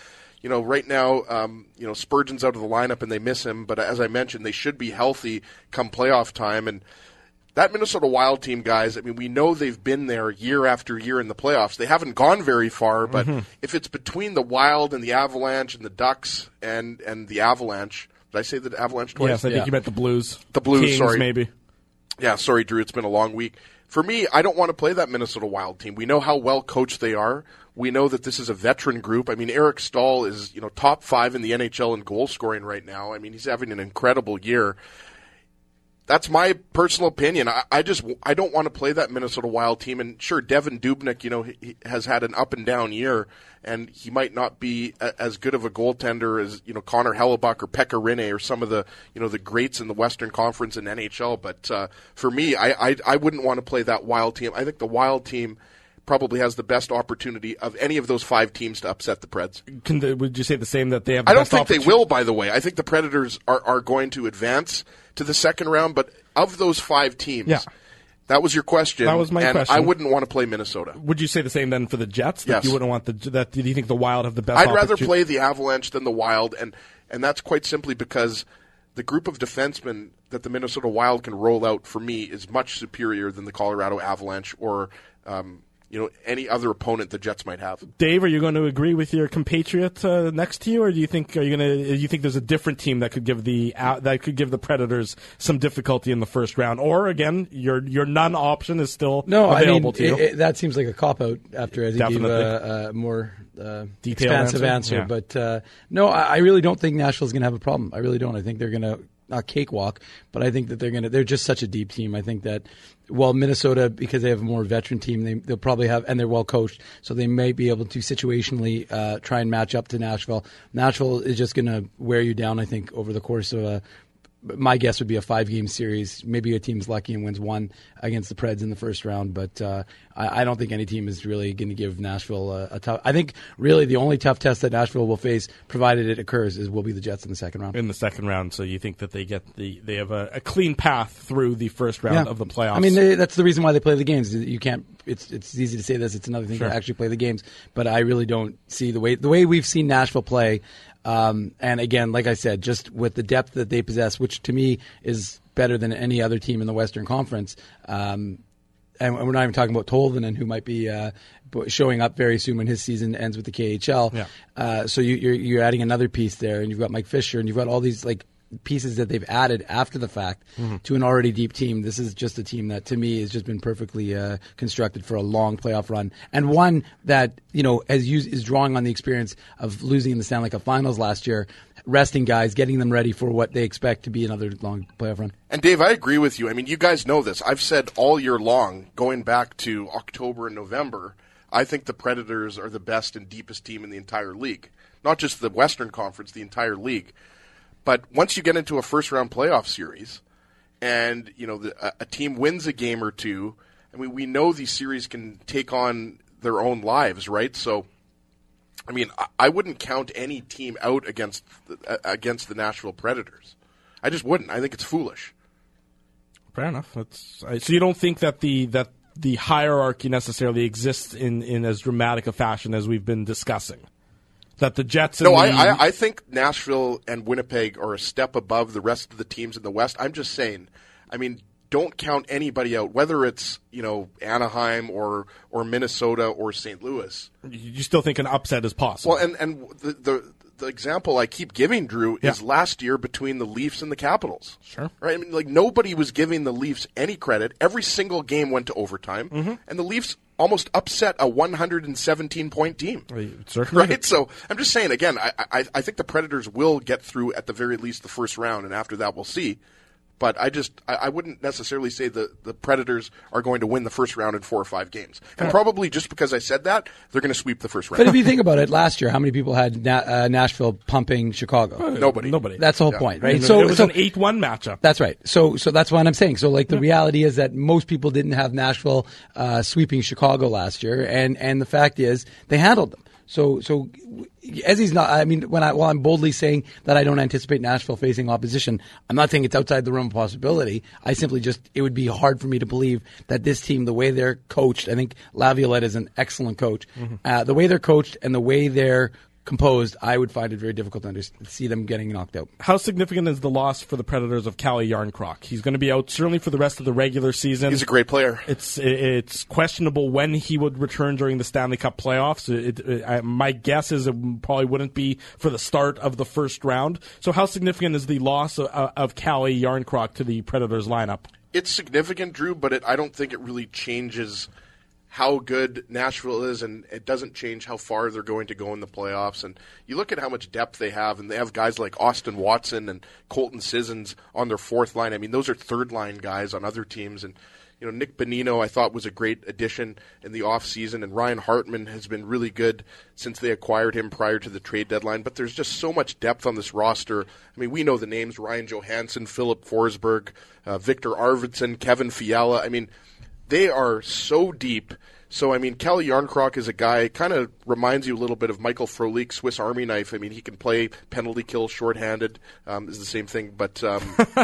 you know, right now, um, you know, Spurgeon's out of the lineup and they miss him. But as I mentioned, they should be healthy come playoff time. And that Minnesota Wild team, guys, I mean, we know they've been there year after year in the playoffs. They haven't gone very far, but mm-hmm. if it's between the Wild and the Avalanche and the Ducks and, and the Avalanche, did I say the Avalanche twice? Yes, I think yeah. you meant the Blues. The Blues, Kings, sorry. maybe. Yeah, sorry, Drew, it's been a long week. For me, I don't want to play that Minnesota Wild team. We know how well coached they are. We know that this is a veteran group. I mean, Eric Stahl is, you know, top five in the N H L in goal scoring right now. I mean, he's having an incredible year. That's my personal opinion. I, I just I don't want to play that Minnesota Wild team. And sure, Devin Dubnyk, you know, he, he has had an up and down year, and he might not be a, as good of a goaltender as, you know, Connor Hellebuck or Pekka Rinne or some of the, you know, the greats in the Western Conference and N H L. But uh, for me, I, I I wouldn't want to play that Wild team. I think the Wild team probably has the best opportunity of any of those five teams to upset the Preds. Can the, would you say the same that they have the I don't best think they will, by the way. I think the Predators are, are going to advance to the second round, but of those five teams, yeah. that was your question. That was my and question. I wouldn't want to play Minnesota. Would you say the same then for the Jets? That Yes. You wouldn't want the that. Do you think the Wild have the best? I'd rather opportunity? play the Avalanche than the Wild, and and that's quite simply because the group of defensemen that the Minnesota Wild can roll out for me is much superior than the Colorado Avalanche or um, you know, any other opponent the Jets might have. Dave, are you going to agree with your compatriot uh, next to you, or do you think are you going to? You think there's a different team that could give the uh, that could give the Predators some difficulty in the first round, or again, your your none option is still no, available I mean, to you? It, it, that seems like a cop out after I think gave a, a more uh, expansive answer. answer. Yeah. But uh, no, I, I really don't think Nashville's going to have a problem. I really don't. I think they're going to. Not cakewalk, but I think that they're gonna. They're just such a deep team. I think that, well, Minnesota, because they have a more veteran team, they, they'll probably have, and they're well coached, so they may be able to situationally uh, try and match up to Nashville. Nashville is just gonna wear you down. I think over the course of a. My guess would be a five-game series. Maybe a team's lucky and wins one against the Preds in the first round, but uh, I, I don't think any team is really going to give Nashville a, a tough. I think really the only tough test that Nashville will face, provided it occurs, is will be the Jets in the second round. In the second round, so you think that they get the they have a, a clean path through the first round yeah. of the playoffs? I mean, they, that's the reason why they play the games. You can't. It's it's easy to say this. It's another thing sure. to actually play the games. But I really don't see the way the way we've seen Nashville play. Um, and again, like I said, just with the depth that they possess, which to me is better than any other team in the Western Conference. Um, and we're not even talking about Tolvanen, who might be uh, showing up very soon when his season ends with the K H L. Yeah. Uh, so you, you're you're adding another piece there, and you've got Mike Fisher, and you've got all these like pieces that they've added after the fact mm-hmm. to an already deep team. This is just a team that, to me, has just been perfectly uh, constructed for a long playoff run, and one that, you know, as you, is drawing on the experience of losing in the Stanley Cup Finals last year, resting guys, getting them ready for what they expect to be another long playoff run. And Dave, I agree with you. I mean, you guys know this. I've said all year long, going back to October and November, I think the Predators are the best and deepest team in the entire league. Not just the Western Conference, the entire league. But once you get into a first-round playoff series, and you know the, a, a team wins a game or two, I mean, we know these series can take on their own lives, right? So, I mean, I, I wouldn't count any team out against the, uh, against the Nashville Predators. I just wouldn't. I think it's foolish. Fair enough. That's, so you don't think that the that the hierarchy necessarily exists in, in as dramatic a fashion as we've been discussing? That the Jets and no, the... I, I, I think Nashville and Winnipeg are a step above the rest of the teams in the West. I'm just saying, I mean, don't count anybody out, whether it's, you know, Anaheim or or Minnesota or Saint Louis. You still think an upset is possible? Well, and, and the, the the example I keep giving, Drew, yeah. is last year between the Leafs and the Capitals. Sure. Right? I mean, like, nobody was giving the Leafs any credit. Every single game went to overtime, mm-hmm. and the Leafs almost upset a one hundred seventeen point team. Certainly. Right? So I'm just saying, again, I, I, I think the Predators will get through at the very least the first round, and after that we'll see. But I just I, I wouldn't necessarily say the, the Predators are going to win the first round in four or five games. And probably just because I said that, they're going to sweep the first round. But if you think about it, last year, how many people had Na- uh, Nashville pumping Chicago? Nobody. Nobody. That's the whole Yeah. point, right? It was, so it was so, an eight one matchup. That's right. So so that's what I'm saying. So like the reality is that most people didn't have Nashville uh, sweeping Chicago last year, and and the fact is they handled them. So, so as he's not, I mean, when I, while I'm boldly saying that I don't anticipate Nashville facing opposition, I'm not saying it's outside the realm of possibility. I simply just, it would be hard for me to believe that this team, the way they're coached, I think Laviolette is an excellent coach, mm-hmm. uh, the way they're coached and the way they're composed, I would find it very difficult to under- see them getting knocked out. How significant is the loss for the Predators of Calle Jarnkrok? He's going to be out certainly for the rest of the regular season. He's a great player. It's it's questionable when he would return during the Stanley Cup playoffs. It, it, I, my guess is it probably wouldn't be for the start of the first round. So how significant is the loss of, of Calle Jarnkrok to the Predators lineup? It's significant, Drew, but it, I don't think it really changes how good Nashville is, and it doesn't change how far they're going to go in the playoffs. And you look at how much depth they have, and they have guys like Austin Watson and Colton Sissons on their fourth line. I mean, those are third-line guys on other teams. And, you know, Nick Bonino, I thought, was a great addition in the offseason, and Ryan Hartman has been really good since they acquired him prior to the trade deadline. But there's just so much depth on this roster. I mean, we know the names: Ryan Johansson, Philip Forsberg, uh, Victor Arvidsson, Kevin Fiala. I mean, they are so deep. So, I mean, Calle Jarnkrok is a guy, kind of reminds you a little bit of Michael Frolik, Swiss Army knife. I mean, he can play penalty kill, shorthanded, um, is the same thing. But um,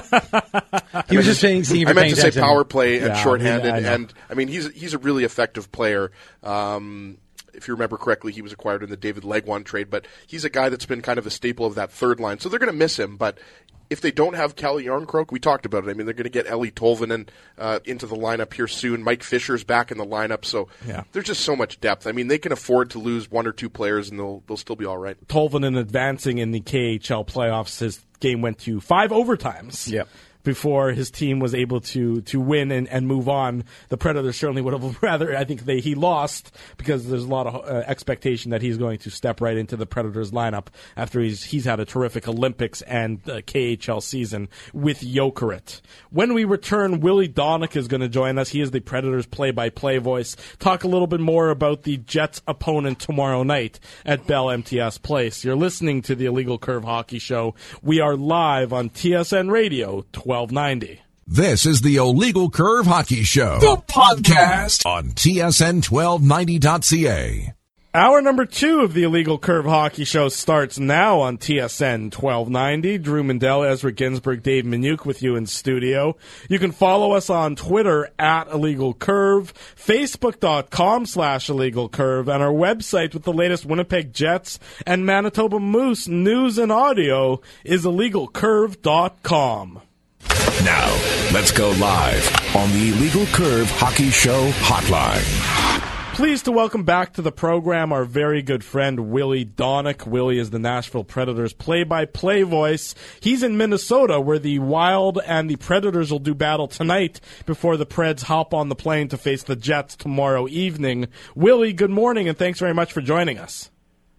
he was just saying, seeing I meant to say power play and yeah, shorthanded. I mean, I and, I mean, he's, he's a really effective player. Um, if you remember correctly, he was acquired in the David Legwan trade. But he's a guy that's been kind of a staple of that third line. So they're going to miss him. But if they don't have Calle Jarnkrok, we talked about it. I mean, they're going to get Ellie Tolvanen uh, into the lineup here soon. Mike Fisher's back in the lineup, so yeah. there's just so much depth. I mean, they can afford to lose one or two players, and they'll they'll still be all right. Tolvanen advancing in the K H L playoffs. His game went to five overtimes. Yep. Before his team was able to to win and, and move on. The Predators certainly would have rather, I think they he lost because there's a lot of uh, expectation that he's going to step right into the Predators lineup after he's he's had a terrific Olympics and uh, K H L season with Jokerit. When we return, Willie Donick is going to join us. He is the Predators play-by-play voice. Talk a little bit more about the Jets' opponent tomorrow night at Bell M T S Place. You're listening to the Illegal Curve Hockey Show. We are live on T S N Radio twelve ninety. This is the Illegal Curve Hockey Show, the podcast on T S N twelve ninety dot C A. Hour number two of the Illegal Curve Hockey Show starts now on T S N twelve ninety. Drew Mandel, Ezra Ginsburg, Dave Minuk with you in studio. You can follow us on Twitter at Illegal Curve, Facebook.com slash Illegal Curve, and our website with the latest Winnipeg Jets and Manitoba Moose news and audio is illegal curve dot com. Now, let's go live on the Illegal Curve Hockey Show hotline. Pleased to welcome back to the program our very good friend Willie Donick. Willie is the Nashville Predators play-by-play voice. He's in Minnesota, where the Wild and the Predators will do battle tonight before the Preds hop on the plane to face the Jets tomorrow evening. Willie, good morning, and thanks very much for joining us.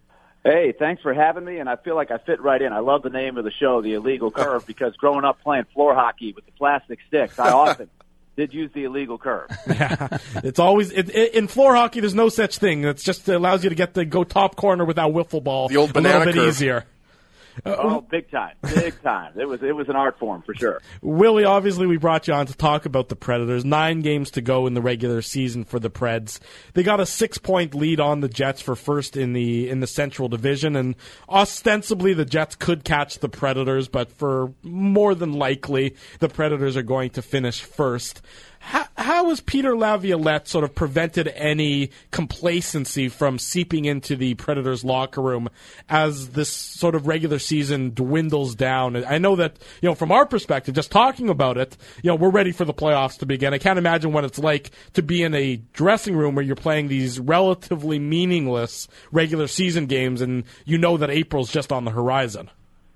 Hey, thanks for having me, and I feel like I fit right in. I love the name of the show, The Illegal Curve, because growing up playing floor hockey with the plastic sticks, I often did use the illegal curve. Yeah, it's always it, it, in floor hockey. There's no such thing. It's just it allows you to get the go top corner without wiffle ball. The old a banana little bit curve. easier. Uh, oh, big time, big time. It was it was an art form for sure. Willie, obviously we brought you on to talk about the Predators. Nine games to go in the regular season for the Preds. They got a six-point lead on the Jets for first in the in the Central Division, and ostensibly the Jets could catch the Predators, but for more than likely the Predators are going to finish first. How, how has Peter Laviolette sort of prevented any complacency from seeping into the Predators locker room as this sort of regular season dwindles down? I know that, you know, from our perspective, just talking about it, you know, we're ready for the playoffs to begin. I can't imagine what it's like to be in a dressing room where you're playing these relatively meaningless regular season games and you know that April's just on the horizon.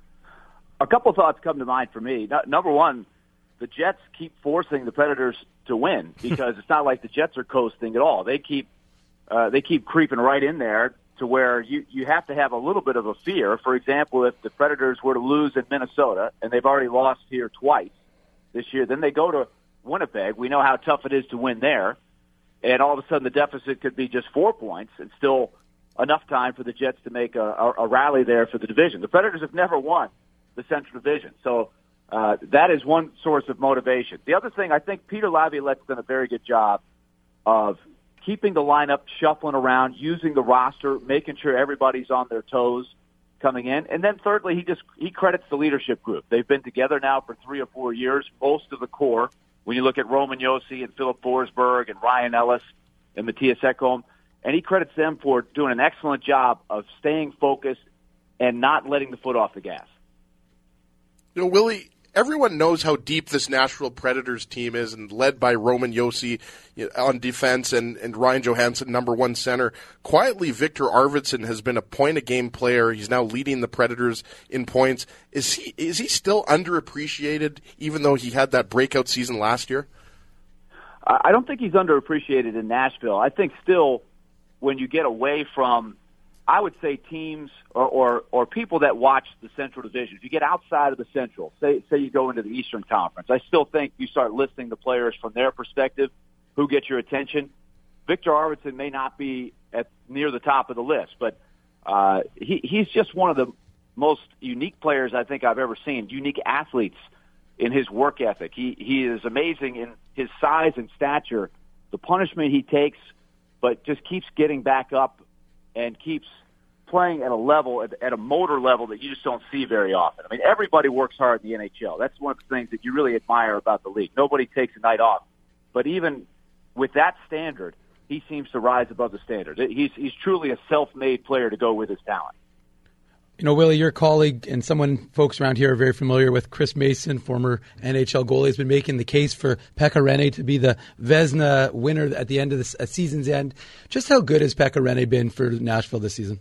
A couple thoughts come to mind for me. No, number one, the Jets keep forcing the Predators to win because it's not like the Jets are coasting at all. They keep uh, they keep creeping right in there to where you, you have to have a little bit of a fear. For example, if the Predators were to lose in Minnesota, and they've already lost here twice this year, then they go to Winnipeg. We know how tough it is to win there, and all of a sudden the deficit could be just four points and still enough time for the Jets to make a, a, a rally there for the division. The Predators have never won the Central Division, so Uh, that is one source of motivation. The other thing, I think Peter Laviolette's done a very good job of keeping the lineup shuffling around, using the roster, making sure everybody's on their toes coming in. And then thirdly, he just he credits the leadership group. They've been together now for three or four years, most of the core. When you look at Roman Josi and Philip Forsberg and Ryan Ellis and Matthias Ekholm, and he credits them for doing an excellent job of staying focused and not letting the foot off the gas. You know, Willie, everyone knows how deep this Nashville Predators team is, and led by Roman Josi on defense and, and Ryan Johansson, number one center. Quietly, Victor Arvidsson has been a point-a-game player. He's now leading the Predators in points. Is he is he still underappreciated, even though he had that breakout season last year? I don't think he's underappreciated in Nashville. I think still, when you get away from, I would say, teams or, or, or people that watch the Central Division, if you get outside of the Central, say say you go into the Eastern Conference, I still think you start listing the players from their perspective who get your attention. Victor Arvidsson may not be at near the top of the list, but uh, he, he's just one of the most unique players I think I've ever seen, unique athletes in his work ethic. He he is amazing in his size and stature, the punishment he takes, but just keeps getting back up and keeps playing at a level, at, at a motor level that you just don't see very often. I mean, everybody works hard in the N H L. That's one of the things that you really admire about the league. Nobody takes a night off. But even with that standard, he seems to rise above the standard. He's, he's truly a self-made player to go with his talent. You know, Willie, your colleague and someone folks around here are very familiar with, Chris Mason, former N H L goalie, has been making the case for Pekka Rinne to be the Vezina winner at the end of the season's end. Just how good has Pekka Rinne been for Nashville this season?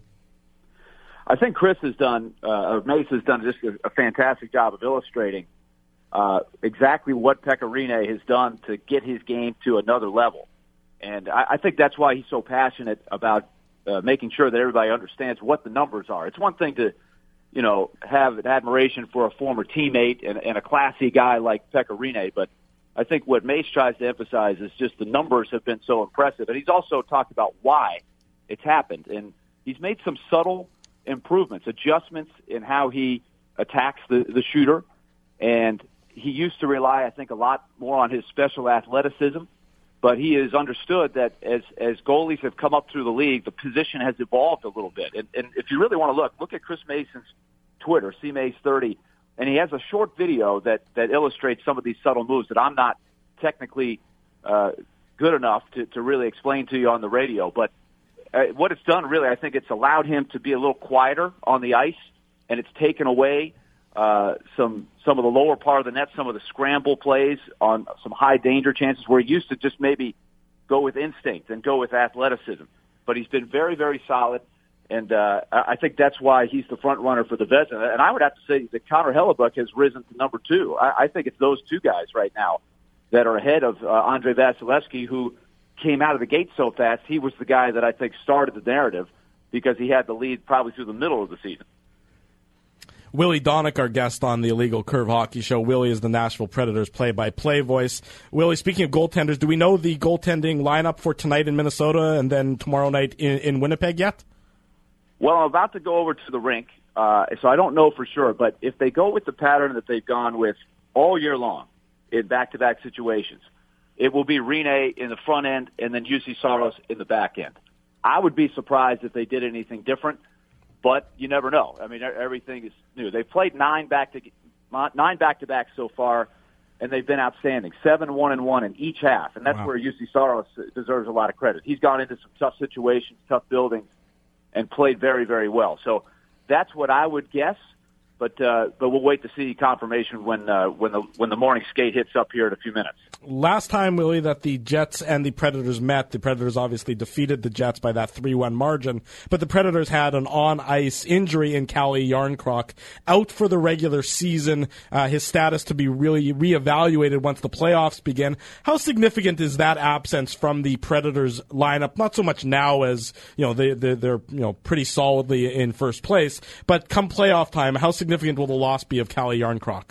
I think Chris has done, uh, or Mason has done just a, a fantastic job of illustrating uh, exactly what Pekka Rinne has done to get his game to another level. And I, I think that's why he's so passionate about Uh, making sure that everybody understands what the numbers are. It's one thing to, you know, have an admiration for a former teammate and, and a classy guy like Pekka Rinne, but I think what Mace tries to emphasize is just the numbers have been so impressive. And he's also talked about why it's happened. And he's made some subtle improvements, adjustments in how he attacks the, the shooter. And he used to rely, I think, a lot more on his special athleticism. But he has understood that as as goalies have come up through the league, the position has evolved a little bit. And, and if you really want to look, look at Chris Mason's Twitter, C Mace thirty, and he has a short video that, that illustrates some of these subtle moves that I'm not technically uh, good enough to, to really explain to you on the radio. But uh, what it's done, really, I think it's allowed him to be a little quieter on the ice, and it's taken away Uh, some some of the lower part of the net, some of the scramble plays on some high danger chances where he used to just maybe go with instinct and go with athleticism. But he's been very, very solid, and uh, I think that's why he's the front runner for the Vezina. And I would have to say that Connor Hellebuck has risen to number two. I, I think it's those two guys right now that are ahead of uh, Andrei Vasilevsky, who came out of the gate so fast. He was the guy that I think started the narrative because he had the lead probably through the middle of the season. Willie Donick, our guest on the Illegal Curve Hockey Show. Willie is the Nashville Predators play-by-play voice. Willie, speaking of goaltenders, do we know the goaltending lineup for tonight in Minnesota and then tomorrow night in, in Winnipeg yet? Well, I'm about to go over to the rink, uh, so I don't know for sure. But if they go with the pattern that they've gone with all year long in back-to-back situations, it will be Rinne in the front end and then Juuse Saros in the back end. I would be surprised if they did anything different. But you never know. I mean, everything is new. They've played nine back to nine back-to-backs so far, and they've been outstanding. Seven, one, and one in each half, and that's wow. where Juuse Saros deserves a lot of credit. He's gone into some tough situations, tough buildings, and played very, very well. So that's what I would guess. But uh, but we'll wait to see confirmation when uh, when the when the morning skate hits up here in a few minutes. Last time, Willie, that the Jets and the Predators met, the Predators obviously defeated the Jets by that three one margin, but the Predators had an on-ice injury in Calle Jarnkrok, out for the regular season, uh, his status to be really reevaluated once the playoffs begin. How significant is that absence from the Predators lineup? Not so much now as, you know, they, they're, they're you know, pretty solidly in first place, but come playoff time, how significant will the loss be of Calle Jarnkrok?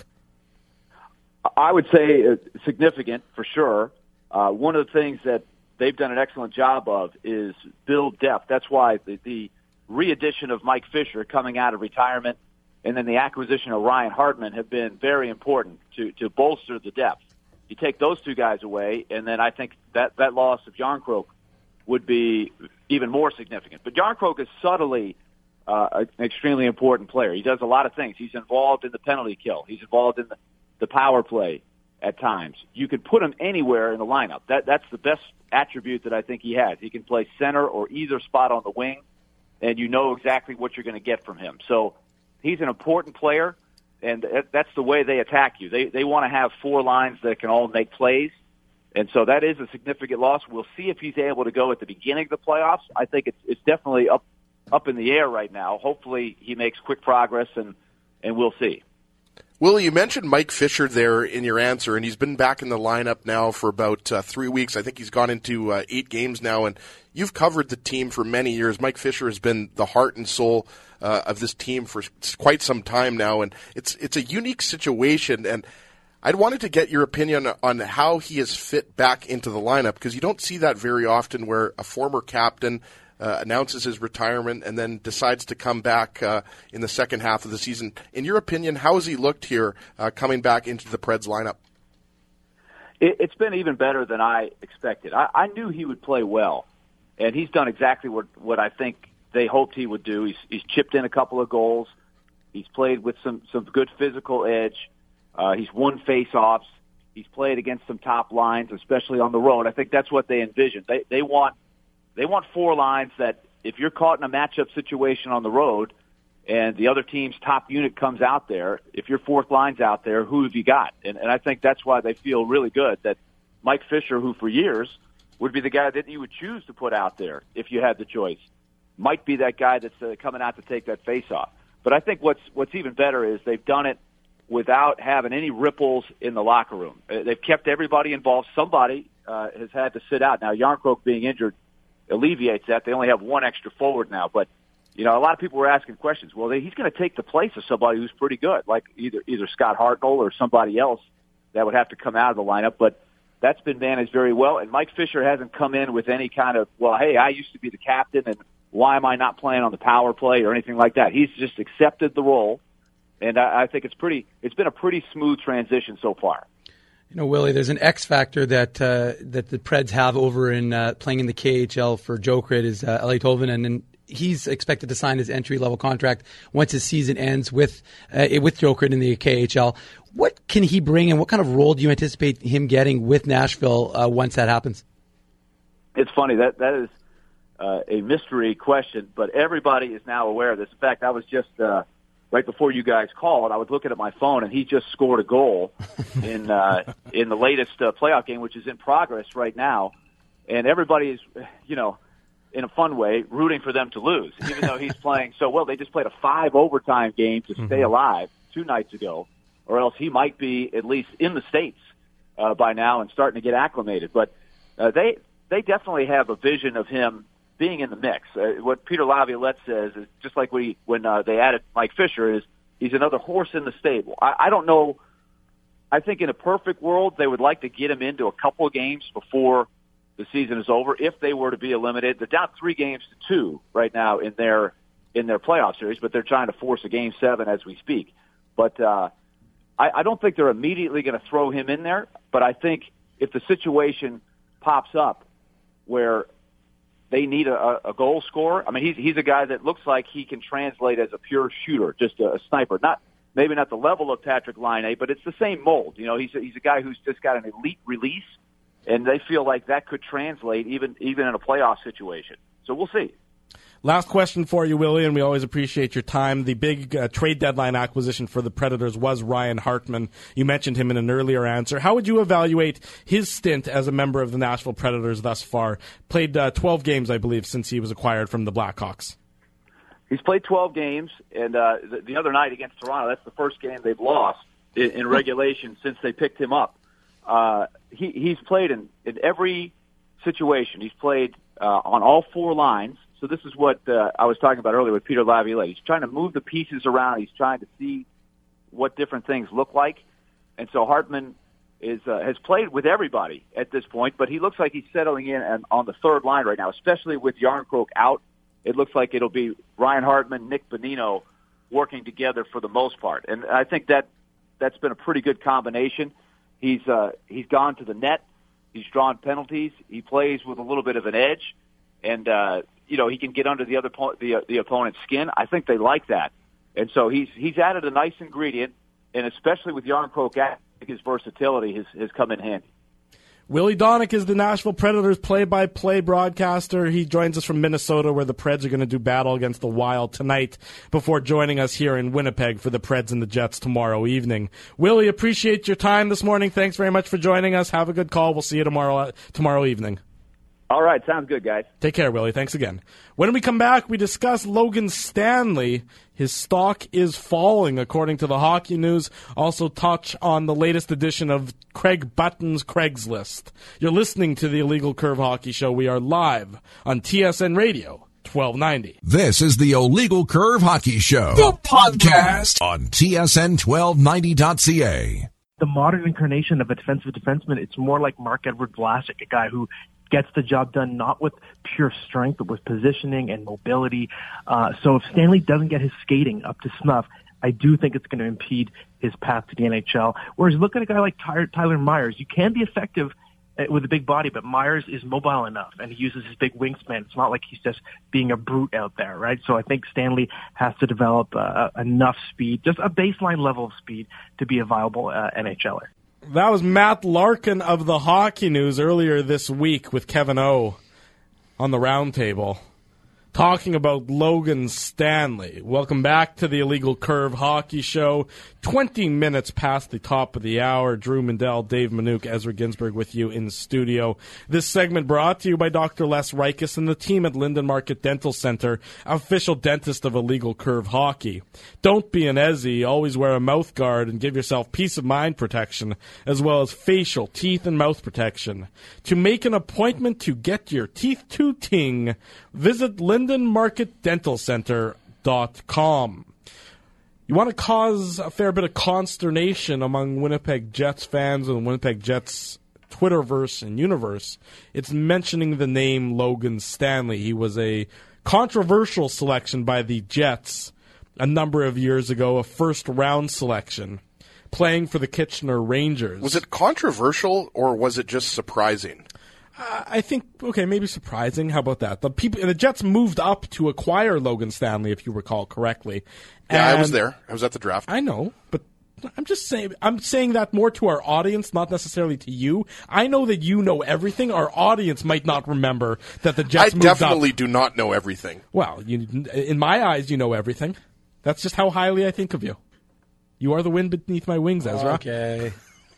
I would say uh, significant for sure. Uh, one of the things that they've done an excellent job of is build depth. That's why the, the re-addition of Mike Fisher coming out of retirement and then the acquisition of Ryan Hartman have been very important to, to bolster the depth. You take those two guys away, and then I think that, that loss of Jarnkrok would be even more significant. But Jarnkrok is subtly uh, an extremely important player. He does a lot of things. He's involved in the penalty kill. He's involved in the the power play at times. You could put him anywhere in the lineup. That that's the best attribute that I think he has. He can play center or either spot on the wing, and you know exactly what you're going to get from him. So he's an important player, and that's the way they attack you. They they want to have four lines that can all make plays, and so that is a significant loss. We'll see if he's able to go at the beginning of the playoffs. I think it's it's definitely up up in the air right now. Hopefully he makes quick progress, and, and we'll see. Willie, you mentioned Mike Fisher there in your answer, and he's been back in the lineup now for about uh, three weeks. I think he's gone into uh, eight games now, and you've covered the team for many years. Mike Fisher has been the heart and soul uh, of this team for quite some time now, and it's it's a unique situation, and I wanted to get your opinion on how he has fit back into the lineup, because you don't see that very often where a former captain Uh, announces his retirement and then decides to come back uh, in the second half of the season. In your opinion, how has he looked here uh, coming back into the Preds lineup? It, it's been even better than I expected. I, I knew he would play well, and he's done exactly what, what I think they hoped he would do. He's, he's chipped in a couple of goals. He's played with some, some good physical edge. Uh, he's won face-offs. He's played against some top lines, especially on the road. I think that's what they envisioned. They, they want They want four lines that if you're caught in a matchup situation on the road and the other team's top unit comes out there, if your fourth line's out there, who have you got? And, and I think that's why they feel really good that Mike Fisher, who for years would be the guy that you would choose to put out there if you had the choice, might be that guy that's uh, coming out to take that face-off. But I think what's what's even better is they've done it without having any ripples in the locker room. They've kept everybody involved. Somebody uh, has had to sit out. Now, Jarnkrok being injured alleviates that. They only have one extra forward now. But, you know, a lot of people were asking questions. Well, they, he's going to take the place of somebody who's pretty good, like either either Scott Hartnell or somebody else that would have to come out of the lineup. But that's been managed very well. And Mike Fisher hasn't come in with any kind of, well, hey, I used to be the captain, and why am I not playing on the power play or anything like that? He's just accepted the role. And I, I think it's pretty. It's been a pretty smooth transition so far. You know, Willie, there's an X factor that uh, that the Preds have over in uh, playing in the K H L for Jokerit is uh, Eeli Tolvanen, and he's expected to sign his entry level contract once his season ends with uh, with Jokerit in the K H L. What can he bring, and what kind of role do you anticipate him getting with Nashville uh, once that happens? It's funny that that is uh, a mystery question, but everybody is now aware of this. In fact, I was just. Uh, Right before you guys called, I was looking at my phone, and he just scored a goal in uh, in the latest uh, playoff game, which is in progress right now. And everybody is, you know, in a fun way, rooting for them to lose, even though he's playing so well. They just played a five overtime game to stay alive two nights ago, or else he might be at least in the States uh, by now and starting to get acclimated. But uh, they they definitely have a vision of him being in the mix. Uh, what Peter Laviolette says is just like we, when uh, they added Mike Fisher, is he's another horse in the stable. I, I don't know. I think in a perfect world, they would like to get him into a couple of games before the season is over. If they were to be eliminated, they're down three games to two right now in their in their playoff series, but they're trying to force a game seven as we speak. But uh, I, I don't think they're immediately going to throw him in there. But I think if the situation pops up where they need a, a goal scorer. I mean, he's he's a guy that looks like he can translate as a pure shooter, just a, a sniper. Not maybe not the level of Patrick Laine, but it's the same mold. You know, he's a, he's a guy who's just got an elite release, and they feel like that could translate even even in a playoff situation. So we'll see. Last question for you, Willie, and we always appreciate your time. The big uh, trade deadline acquisition for the Predators was Ryan Hartman. You mentioned him in an earlier answer. How would you evaluate his stint as a member of the Nashville Predators thus far? Played uh, twelve games, I believe, since he was acquired from the Blackhawks. He's played twelve games, and uh, the, the other night against Toronto, that's the first game they've lost in, in regulation since they picked him up. Uh, he, he's played in, in every situation. He's played uh, on all four lines. So this is what uh, I was talking about earlier with Peter Laviolette. He's trying to move the pieces around. He's trying to see what different things look like. And so Hartman is uh, has played with everybody at this point, but he looks like he's settling in on, on the third line right now, especially with Jarnkrok out. It looks like it'll be Ryan Hartman, Nick Bonino working together for the most part. And I think that that's been a pretty good combination. He's uh, he's gone to the net. He's drawn penalties. He plays with a little bit of an edge. And, uh, you know, he can get under the other the, the opponent's skin. I think they like that. And so he's he's added a nice ingredient, and especially with Jarnkrok, his versatility has, has come in handy. Willie Donick is the Nashville Predators play-by-play broadcaster. He joins us from Minnesota, where the Preds are going to do battle against the Wild tonight before joining us here in Winnipeg for the Preds and the Jets tomorrow evening. Willie, appreciate your time this morning. Thanks very much for joining us. Have a good call. We'll see you tomorrow tomorrow evening. All right, sounds good, guys. Take care, Willie. Thanks again. When we come back, we discuss Logan Stanley. His stock is falling, according to the Hockey News. Also touch on the latest edition of Craig Button's Craigslist. You're listening to the Illegal Curve Hockey Show. We are live on T S N Radio, twelve ninety. This is the Illegal Curve Hockey Show, the podcast on T S N twelve ninety dot C A. The modern incarnation of a defensive defenseman, it's more like Marc-Edouard Vlasic, a guy who gets the job done not with pure strength, but with positioning and mobility. Uh, so if Stanley doesn't get his skating up to snuff, I do think it's going to impede his path to the N H L. Whereas look at a guy like Tyler, Tyler Myers. You can be effective with a big body, but Myers is mobile enough, and he uses his big wingspan. It's not like he's just being a brute out there, right? So I think Stanley has to develop uh, enough speed, just a baseline level of speed, to be a viable uh, N H L er. That was Matt Larkin of the Hockey News earlier this week with Kevin O on the roundtable, talking about Logan Stanley. Welcome back to the Illegal Curve Hockey Show. twenty minutes past the top of the hour. Drew Mindell, Dave Minuk, Ezra Ginsburg with you in studio. This segment brought to you by Doctor Les Reiches and the team at Linden Market Dental Center, official dentist of Illegal Curve Hockey. Don't be an Ezzy. Always wear a mouth guard and give yourself peace of mind protection, as well as facial, teeth, and mouth protection. To make an appointment to get your teeth to ting, visit Linden Market Dental Center dot com. You want to cause a fair bit of consternation among Winnipeg Jets fans and Winnipeg Jets Twitterverse and universe. It's mentioning the name Logan Stanley. He was a controversial selection by the Jets a number of years ago, a first-round selection, playing for the Kitchener Rangers. Was it controversial or was it just surprising? Uh, I think, okay, maybe surprising. How about that? The people, the Jets moved up to acquire Logan Stanley, if you recall correctly. Yeah, and I was there. I was at the draft. I know, but I'm just saying. I'm saying that more to our audience, not necessarily to you. I know that you know everything. Our audience might not remember that the Jets I moved up. definitely do not know everything. Well, you, in my eyes, you know everything. That's just how highly I think of you. You are the wind beneath my wings, Ezra. Okay.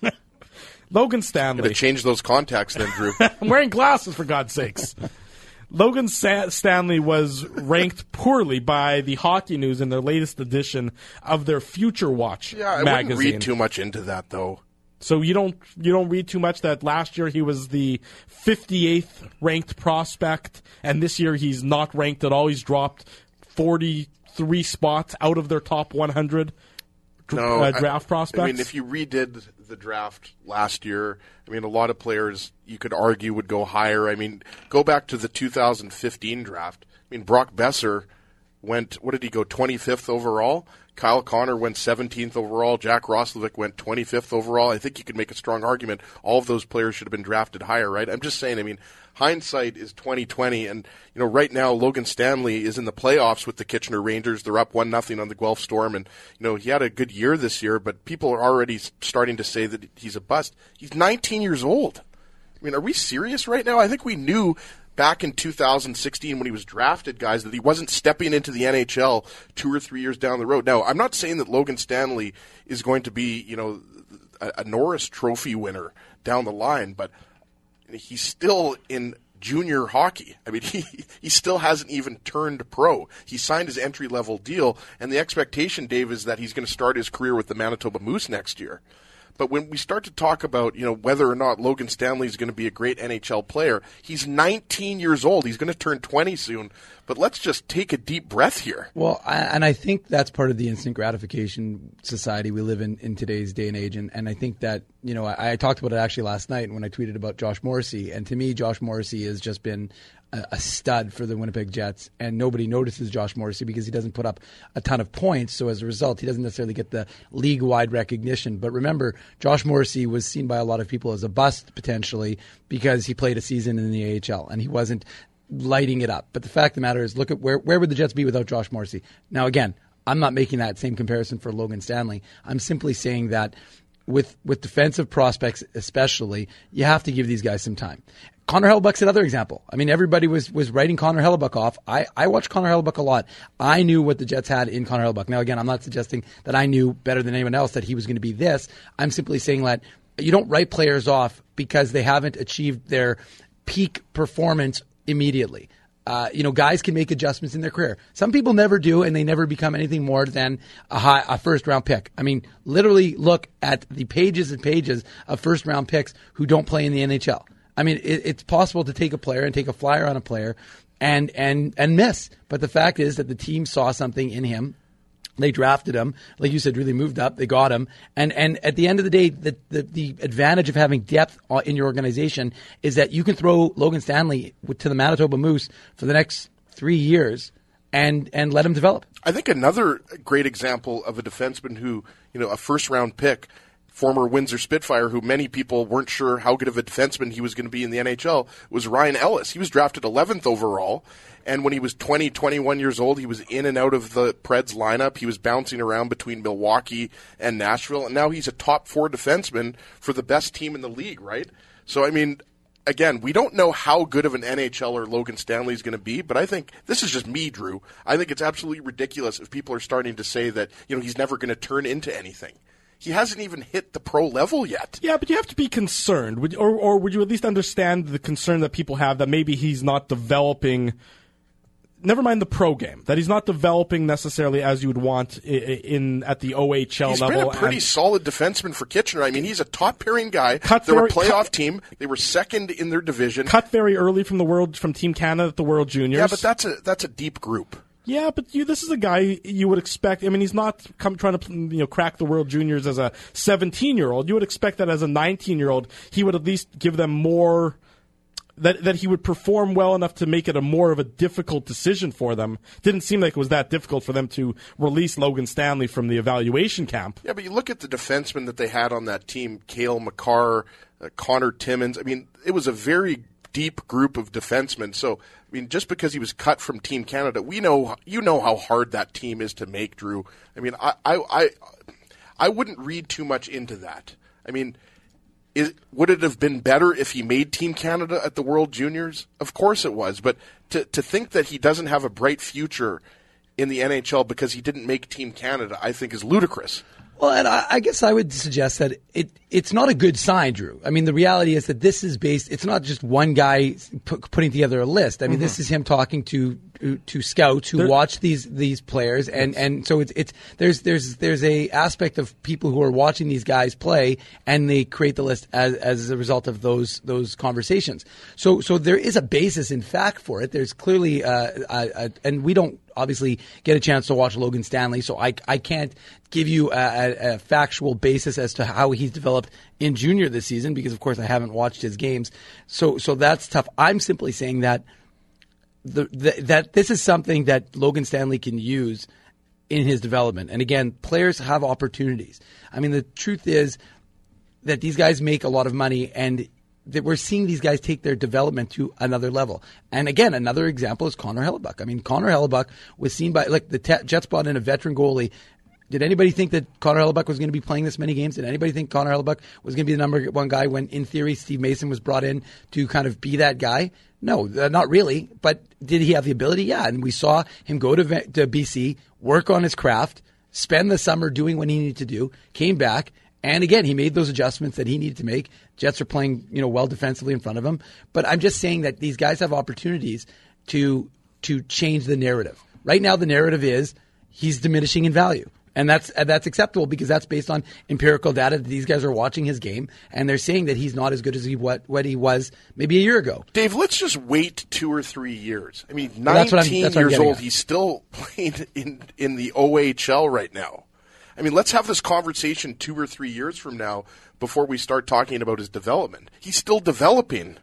Logan Stanley. Gotta change those contacts then, Drew. I'm wearing glasses, for God's sakes. Logan Sa- Stanley was ranked poorly by the Hockey News in their latest edition of their Future Watch yeah, I magazine. wouldn't read too much into that, though. So you don't you don't read too much that last year he was the fifty-eighth ranked prospect, and this year he's not ranked at all. He's dropped forty-three spots out of their top one hundred no, uh, draft I, prospects. I mean, if you redid the draft last year, I mean, a lot of players you could argue would go higher. I mean, go back to the two thousand fifteen draft. I mean, Brock Besser went, what did he go, twenty-fifth overall? Kyle Connor went seventeenth overall. Jack Roslovic went twenty-fifth overall. I think you could make a strong argument all of those players should have been drafted higher, right? I'm just saying, I mean, hindsight is twenty twenty, and you know, right now Logan Stanley is in the playoffs with the Kitchener Rangers. They're up one nothing on the Guelph Storm, and you know, he had a good year this year, but people are already starting to say that he's a bust. He's nineteen years old. I mean, are we serious right now? I think we knew back in two thousand sixteen when he was drafted, guys, that he wasn't stepping into the N H L two or three years down the road. Now, I'm not saying that Logan Stanley is going to be, you know, a, a Norris Trophy winner down the line, but he's still in junior hockey. I mean, he he still hasn't even turned pro. He signed his entry-level deal, and the expectation, Dave, is that he's going to start his career with the Manitoba Moose next year. But when we start to talk about, you know, whether or not Logan Stanley is going to be a great N H L player, he's nineteen years old. He's going to turn twenty soon. But let's just take a deep breath here. Well, I, and I think that's part of the instant gratification society we live in in today's day and age. And, and I think that, you know, I, I talked about it actually last night when I tweeted about Josh Morrissey. And to me, Josh Morrissey has just been a, a stud for the Winnipeg Jets. And nobody notices Josh Morrissey because he doesn't put up a ton of points. So as a result, he doesn't necessarily get the league-wide recognition. But remember, Josh Morrissey was seen by a lot of people as a bust potentially because he played a season in the A H L and he wasn't lighting it up. But the fact of the matter is, look at where where would the Jets be without Josh Morrissey? Now, again, I'm not making that same comparison for Logan Stanley. I'm simply saying that with with defensive prospects especially, you have to give these guys some time. Connor Hellebuyck's another example. I mean, everybody was, was writing Connor Hellebuyck off. I, I watched Connor Hellebuyck a lot. I knew what the Jets had in Connor Hellebuyck. Now, again, I'm not suggesting that I knew better than anyone else that he was going to be this. I'm simply saying that you don't write players off because they haven't achieved their peak performance immediately. Uh, you know, guys can make adjustments in their career. Some people never do, and they never become anything more than a high, a first-round pick. I mean, literally look at the pages and pages of first-round picks who don't play in the N H L. I mean, it, it's possible to take a player and take a flyer on a player and and and miss. But the fact is that the team saw something in him. They drafted him, like you said, really moved up. They got him, and and at the end of the day, the the, the advantage of having depth in your organization is that you can throw Logan Stanley to the Manitoba Moose for the next three years and and let him develop. I think another great example of a defenseman who, you know, a first round pick, former Windsor Spitfire, who many people weren't sure how good of a defenseman he was going to be in the N H L, was Ryan Ellis. He was drafted eleventh overall, and when he was twenty, twenty-one years old, he was in and out of the Preds lineup. He was bouncing around between Milwaukee and Nashville, and now he's a top four defenseman for the best team in the league, right? So, I mean, again, we don't know how good of an N H L er Logan Stanley is going to be, but I think, this is just me, Drew, I think it's absolutely ridiculous if people are starting to say that, you know, he's never going to turn into anything. He hasn't even hit the pro level yet. Yeah, but you have to be concerned. Would, or, or would you at least understand the concern that people have that maybe he's not developing, never mind the pro game, that he's not developing necessarily as you would want in, in at the O H L he's level. He's been a pretty and, solid defenseman for Kitchener. I mean, he's a top-pairing guy. Cut They're very, a playoff cut, team. They were second in their division. Cut very early from the world, from Team Canada at the World Juniors. Yeah, but that's a that's a deep group. Yeah, but you, this is a guy you would expect. I mean, he's not come, trying to you know crack the World Juniors as a seventeen-year-old. You would expect that as a nineteen-year-old, he would at least give them more. That that he would perform well enough to make it a more of a difficult decision for them. Didn't seem like it was that difficult for them to release Logan Stanley from the evaluation camp. Yeah, but you look at the defensemen that they had on that team: Cale Makar, uh, Connor Timmins. I mean, it was a very deep group of defensemen. So, I mean, just because he was cut from Team Canada, we know you know how hard that team is to make, Drew. I mean, I I I, I wouldn't read too much into that. I mean, is, would it have been better if he made Team Canada at the World Juniors? Of course it was. But to to think that he doesn't have a bright future in the N H L because he didn't make Team Canada, I think is ludicrous. Well, and I, I guess I would suggest that it it's not a good sign, Drew. I mean, the reality is that this is based, it's not just one guy p- putting together a list. I mean, mm-hmm. this is him talking to to scouts who there, watch these these players, and, and so it's it's there's there's there's a aspect of people who are watching these guys play, and they create the list as as a result of those those conversations. So so there is a basis in fact for it. There's clearly uh, a, a, and we don't obviously get a chance to watch Logan Stanley, so I I can't give you a, a, a factual basis as to how he's developed in junior this season, because of course I haven't watched his games. So so that's tough. I'm simply saying that the, the that this is something that Logan Stanley can use in his development. And again, players have opportunities. I mean, the truth is that these guys make a lot of money, and that we're seeing these guys take their development to another level. And again, another example is Connor Hellebuyck. I mean, Connor Hellebuyck was seen by, like, the te- Jets brought in a veteran goalie. Did anybody think that Connor Hellebuyck was going to be playing this many games? Did anybody think Connor Hellebuyck was going to be the number one guy when, in theory, Steve Mason was brought in to kind of be that guy? No, uh, not really. But did he have the ability? Yeah. And we saw him go to, to B C, work on his craft, spend the summer doing what he needed to do, came back, and again, he made those adjustments that he needed to make. Jets are playing, you know, well defensively in front of him. But I'm just saying that these guys have opportunities to to change the narrative. Right now, the narrative is he's diminishing in value. And that's uh, that's acceptable because that's based on empirical data that these guys are watching his game, and they're saying that he's not as good as he what, what he was maybe a year ago. Dave, let's just wait two or three years. I mean, well, nineteen that's what I'm, that's what years old, at. he's still playing in, in the O H L right now. I mean, let's have this conversation two or three years from now before we start talking about his development. He's still developing.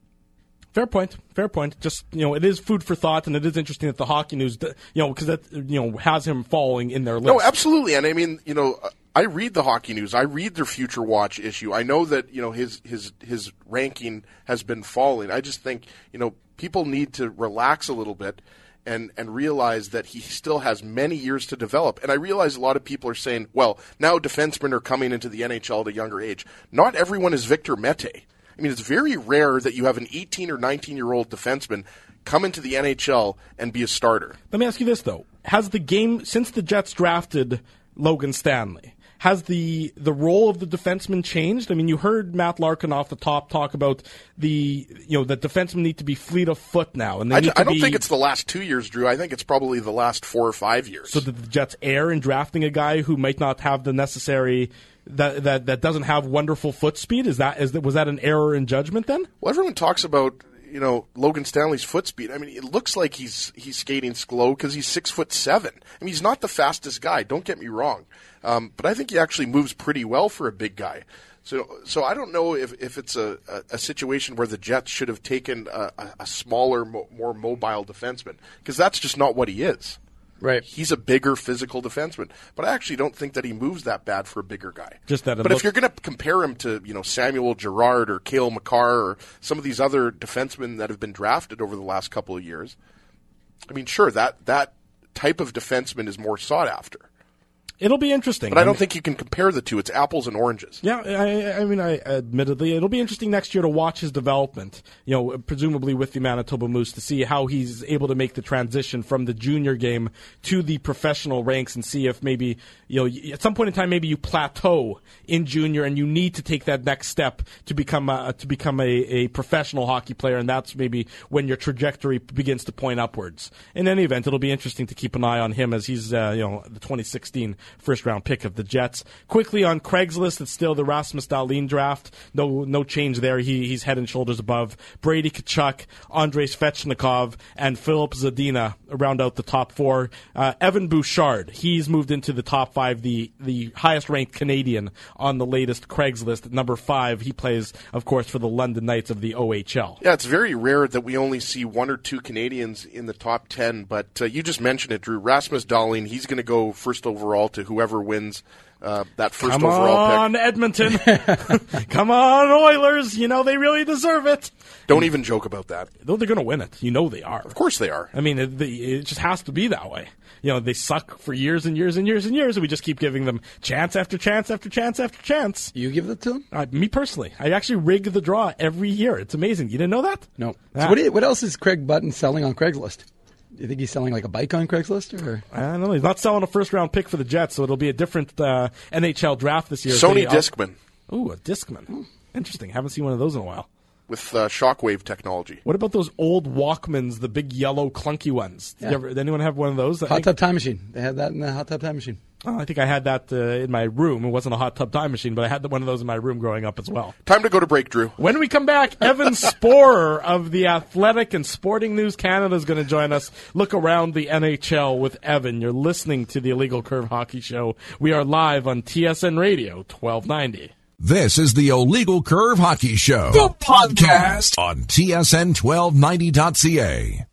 Fair point. Fair point. Just, you know, it is food for thought, and it is interesting that the Hockey News, you know, because that, you know, has him falling in their list. No, absolutely. And I mean, you know, I read the Hockey News. I read their Future Watch issue. I know that, you know, his his his ranking has been falling. I just think, you know, people need to relax a little bit and, and realize that he still has many years to develop. And I realize a lot of people are saying, well, now defensemen are coming into the N H L at a younger age. Not everyone is Victor Mete. I mean, it's very rare that you have an eighteen or nineteen-year-old defenseman come into the N H L and be a starter. Let me ask you this, though. Has the game, since the Jets drafted Logan Stanley, has the the role of the defenseman changed? I mean, you heard Matt Larkin off the top talk about the, you know, that defensemen need to be fleet of foot now. And they I, need d- to I don't be, think it's the last two years, Drew. I think it's probably the last four or five years. So did the Jets err in drafting a guy who might not have the necessary, that that, that doesn't have wonderful foot speed? Is that is that, was that an error in judgment then? Well, everyone talks about, you know, Logan Stanley's foot speed. I mean, it looks like he's he's skating slow because he's six foot seven. I mean, he's not the fastest guy. Don't get me wrong, um, but I think he actually moves pretty well for a big guy. So, so I don't know if, if it's a, a, a situation where the Jets should have taken a, a, a smaller, mo- more mobile defenseman, because that's just not what he is. Right. He's a bigger physical defenseman, but I actually don't think that he moves that bad for a bigger guy. Just that. It But looks- if you're going to compare him to, you know, Samuel Girard or Cale Makar or some of these other defensemen that have been drafted over the last couple of years, I mean, sure, that that type of defenseman is more sought after. It'll be interesting. But I don't think you can compare the two. It's apples and oranges. Yeah, I, I mean, I admittedly, it'll be interesting next year to watch his development, you know, presumably with the Manitoba Moose, to see how he's able to make the transition from the junior game to the professional ranks, and see if maybe, you know, at some point in time, maybe you plateau in junior and you need to take that next step to become a, to become a, a professional hockey player, and that's maybe when your trajectory begins to point upwards. In any event, it'll be interesting to keep an eye on him, as he's, uh, you know, the twenty sixteen first round pick of the Jets. Quickly on Craigslist, it's still the Rasmus Dahlin draft. No no change there. He, he's head and shoulders above Brady Tkachuk, Andrei Svechnikov, and Philip Zadina round out the top four. Uh, Evan Bouchard, he's moved into the top five, the, the highest ranked Canadian on the latest Craigslist. At number five, he plays, of course, for the London Knights of the O H L. Yeah, it's very rare that we only see one or two Canadians in the top ten, but uh, you just mentioned it, Drew. Rasmus Dahlin, he's going to go first overall to whoever wins uh, that first Come overall pick. Come on, Edmonton. Come on, Oilers. You know they really deserve it. Don't even joke about that. Though they're going to win it. You know they are. Of course they are. I mean, it, it just has to be that way. You know, they suck for years and years and years and years, and we just keep giving them chance after chance after chance after chance. You give it to them? Uh, me personally. I actually rig the draw every year. It's amazing. You didn't know that? No. Ah. So what, do you, what else is Craig Button selling on Craigslist? Do you think he's selling like a bike on Craigslist? Or? I don't know. He's not selling a first-round pick for the Jets, so it'll be a different uh, N H L draft this year. Sony they, uh, Discman. Ooh, a Discman. Hmm. Interesting. Haven't seen one of those in a while. With uh, shockwave technology. What about those old Walkmans, the big yellow clunky ones? Did, Yeah. you ever, did anyone have one of those? I Hot think, Tub Time Machine. They had that in the Hot Tub Time Machine. oh, I think I had that uh, in my room. It wasn't a hot tub time machine, but I had one of those in my room growing up as well. Time to go to break, Drew. When we come back, Evan Sporer of the Athletic and Sporting News Canada is going to join us. Look around the N H L with Evan. You're listening to the Illegal Curve Hockey Show. We are live on T S N Radio twelve ninety. This is the Illegal Curve Hockey Show, the podcast on T S N twelve ninety dot C A.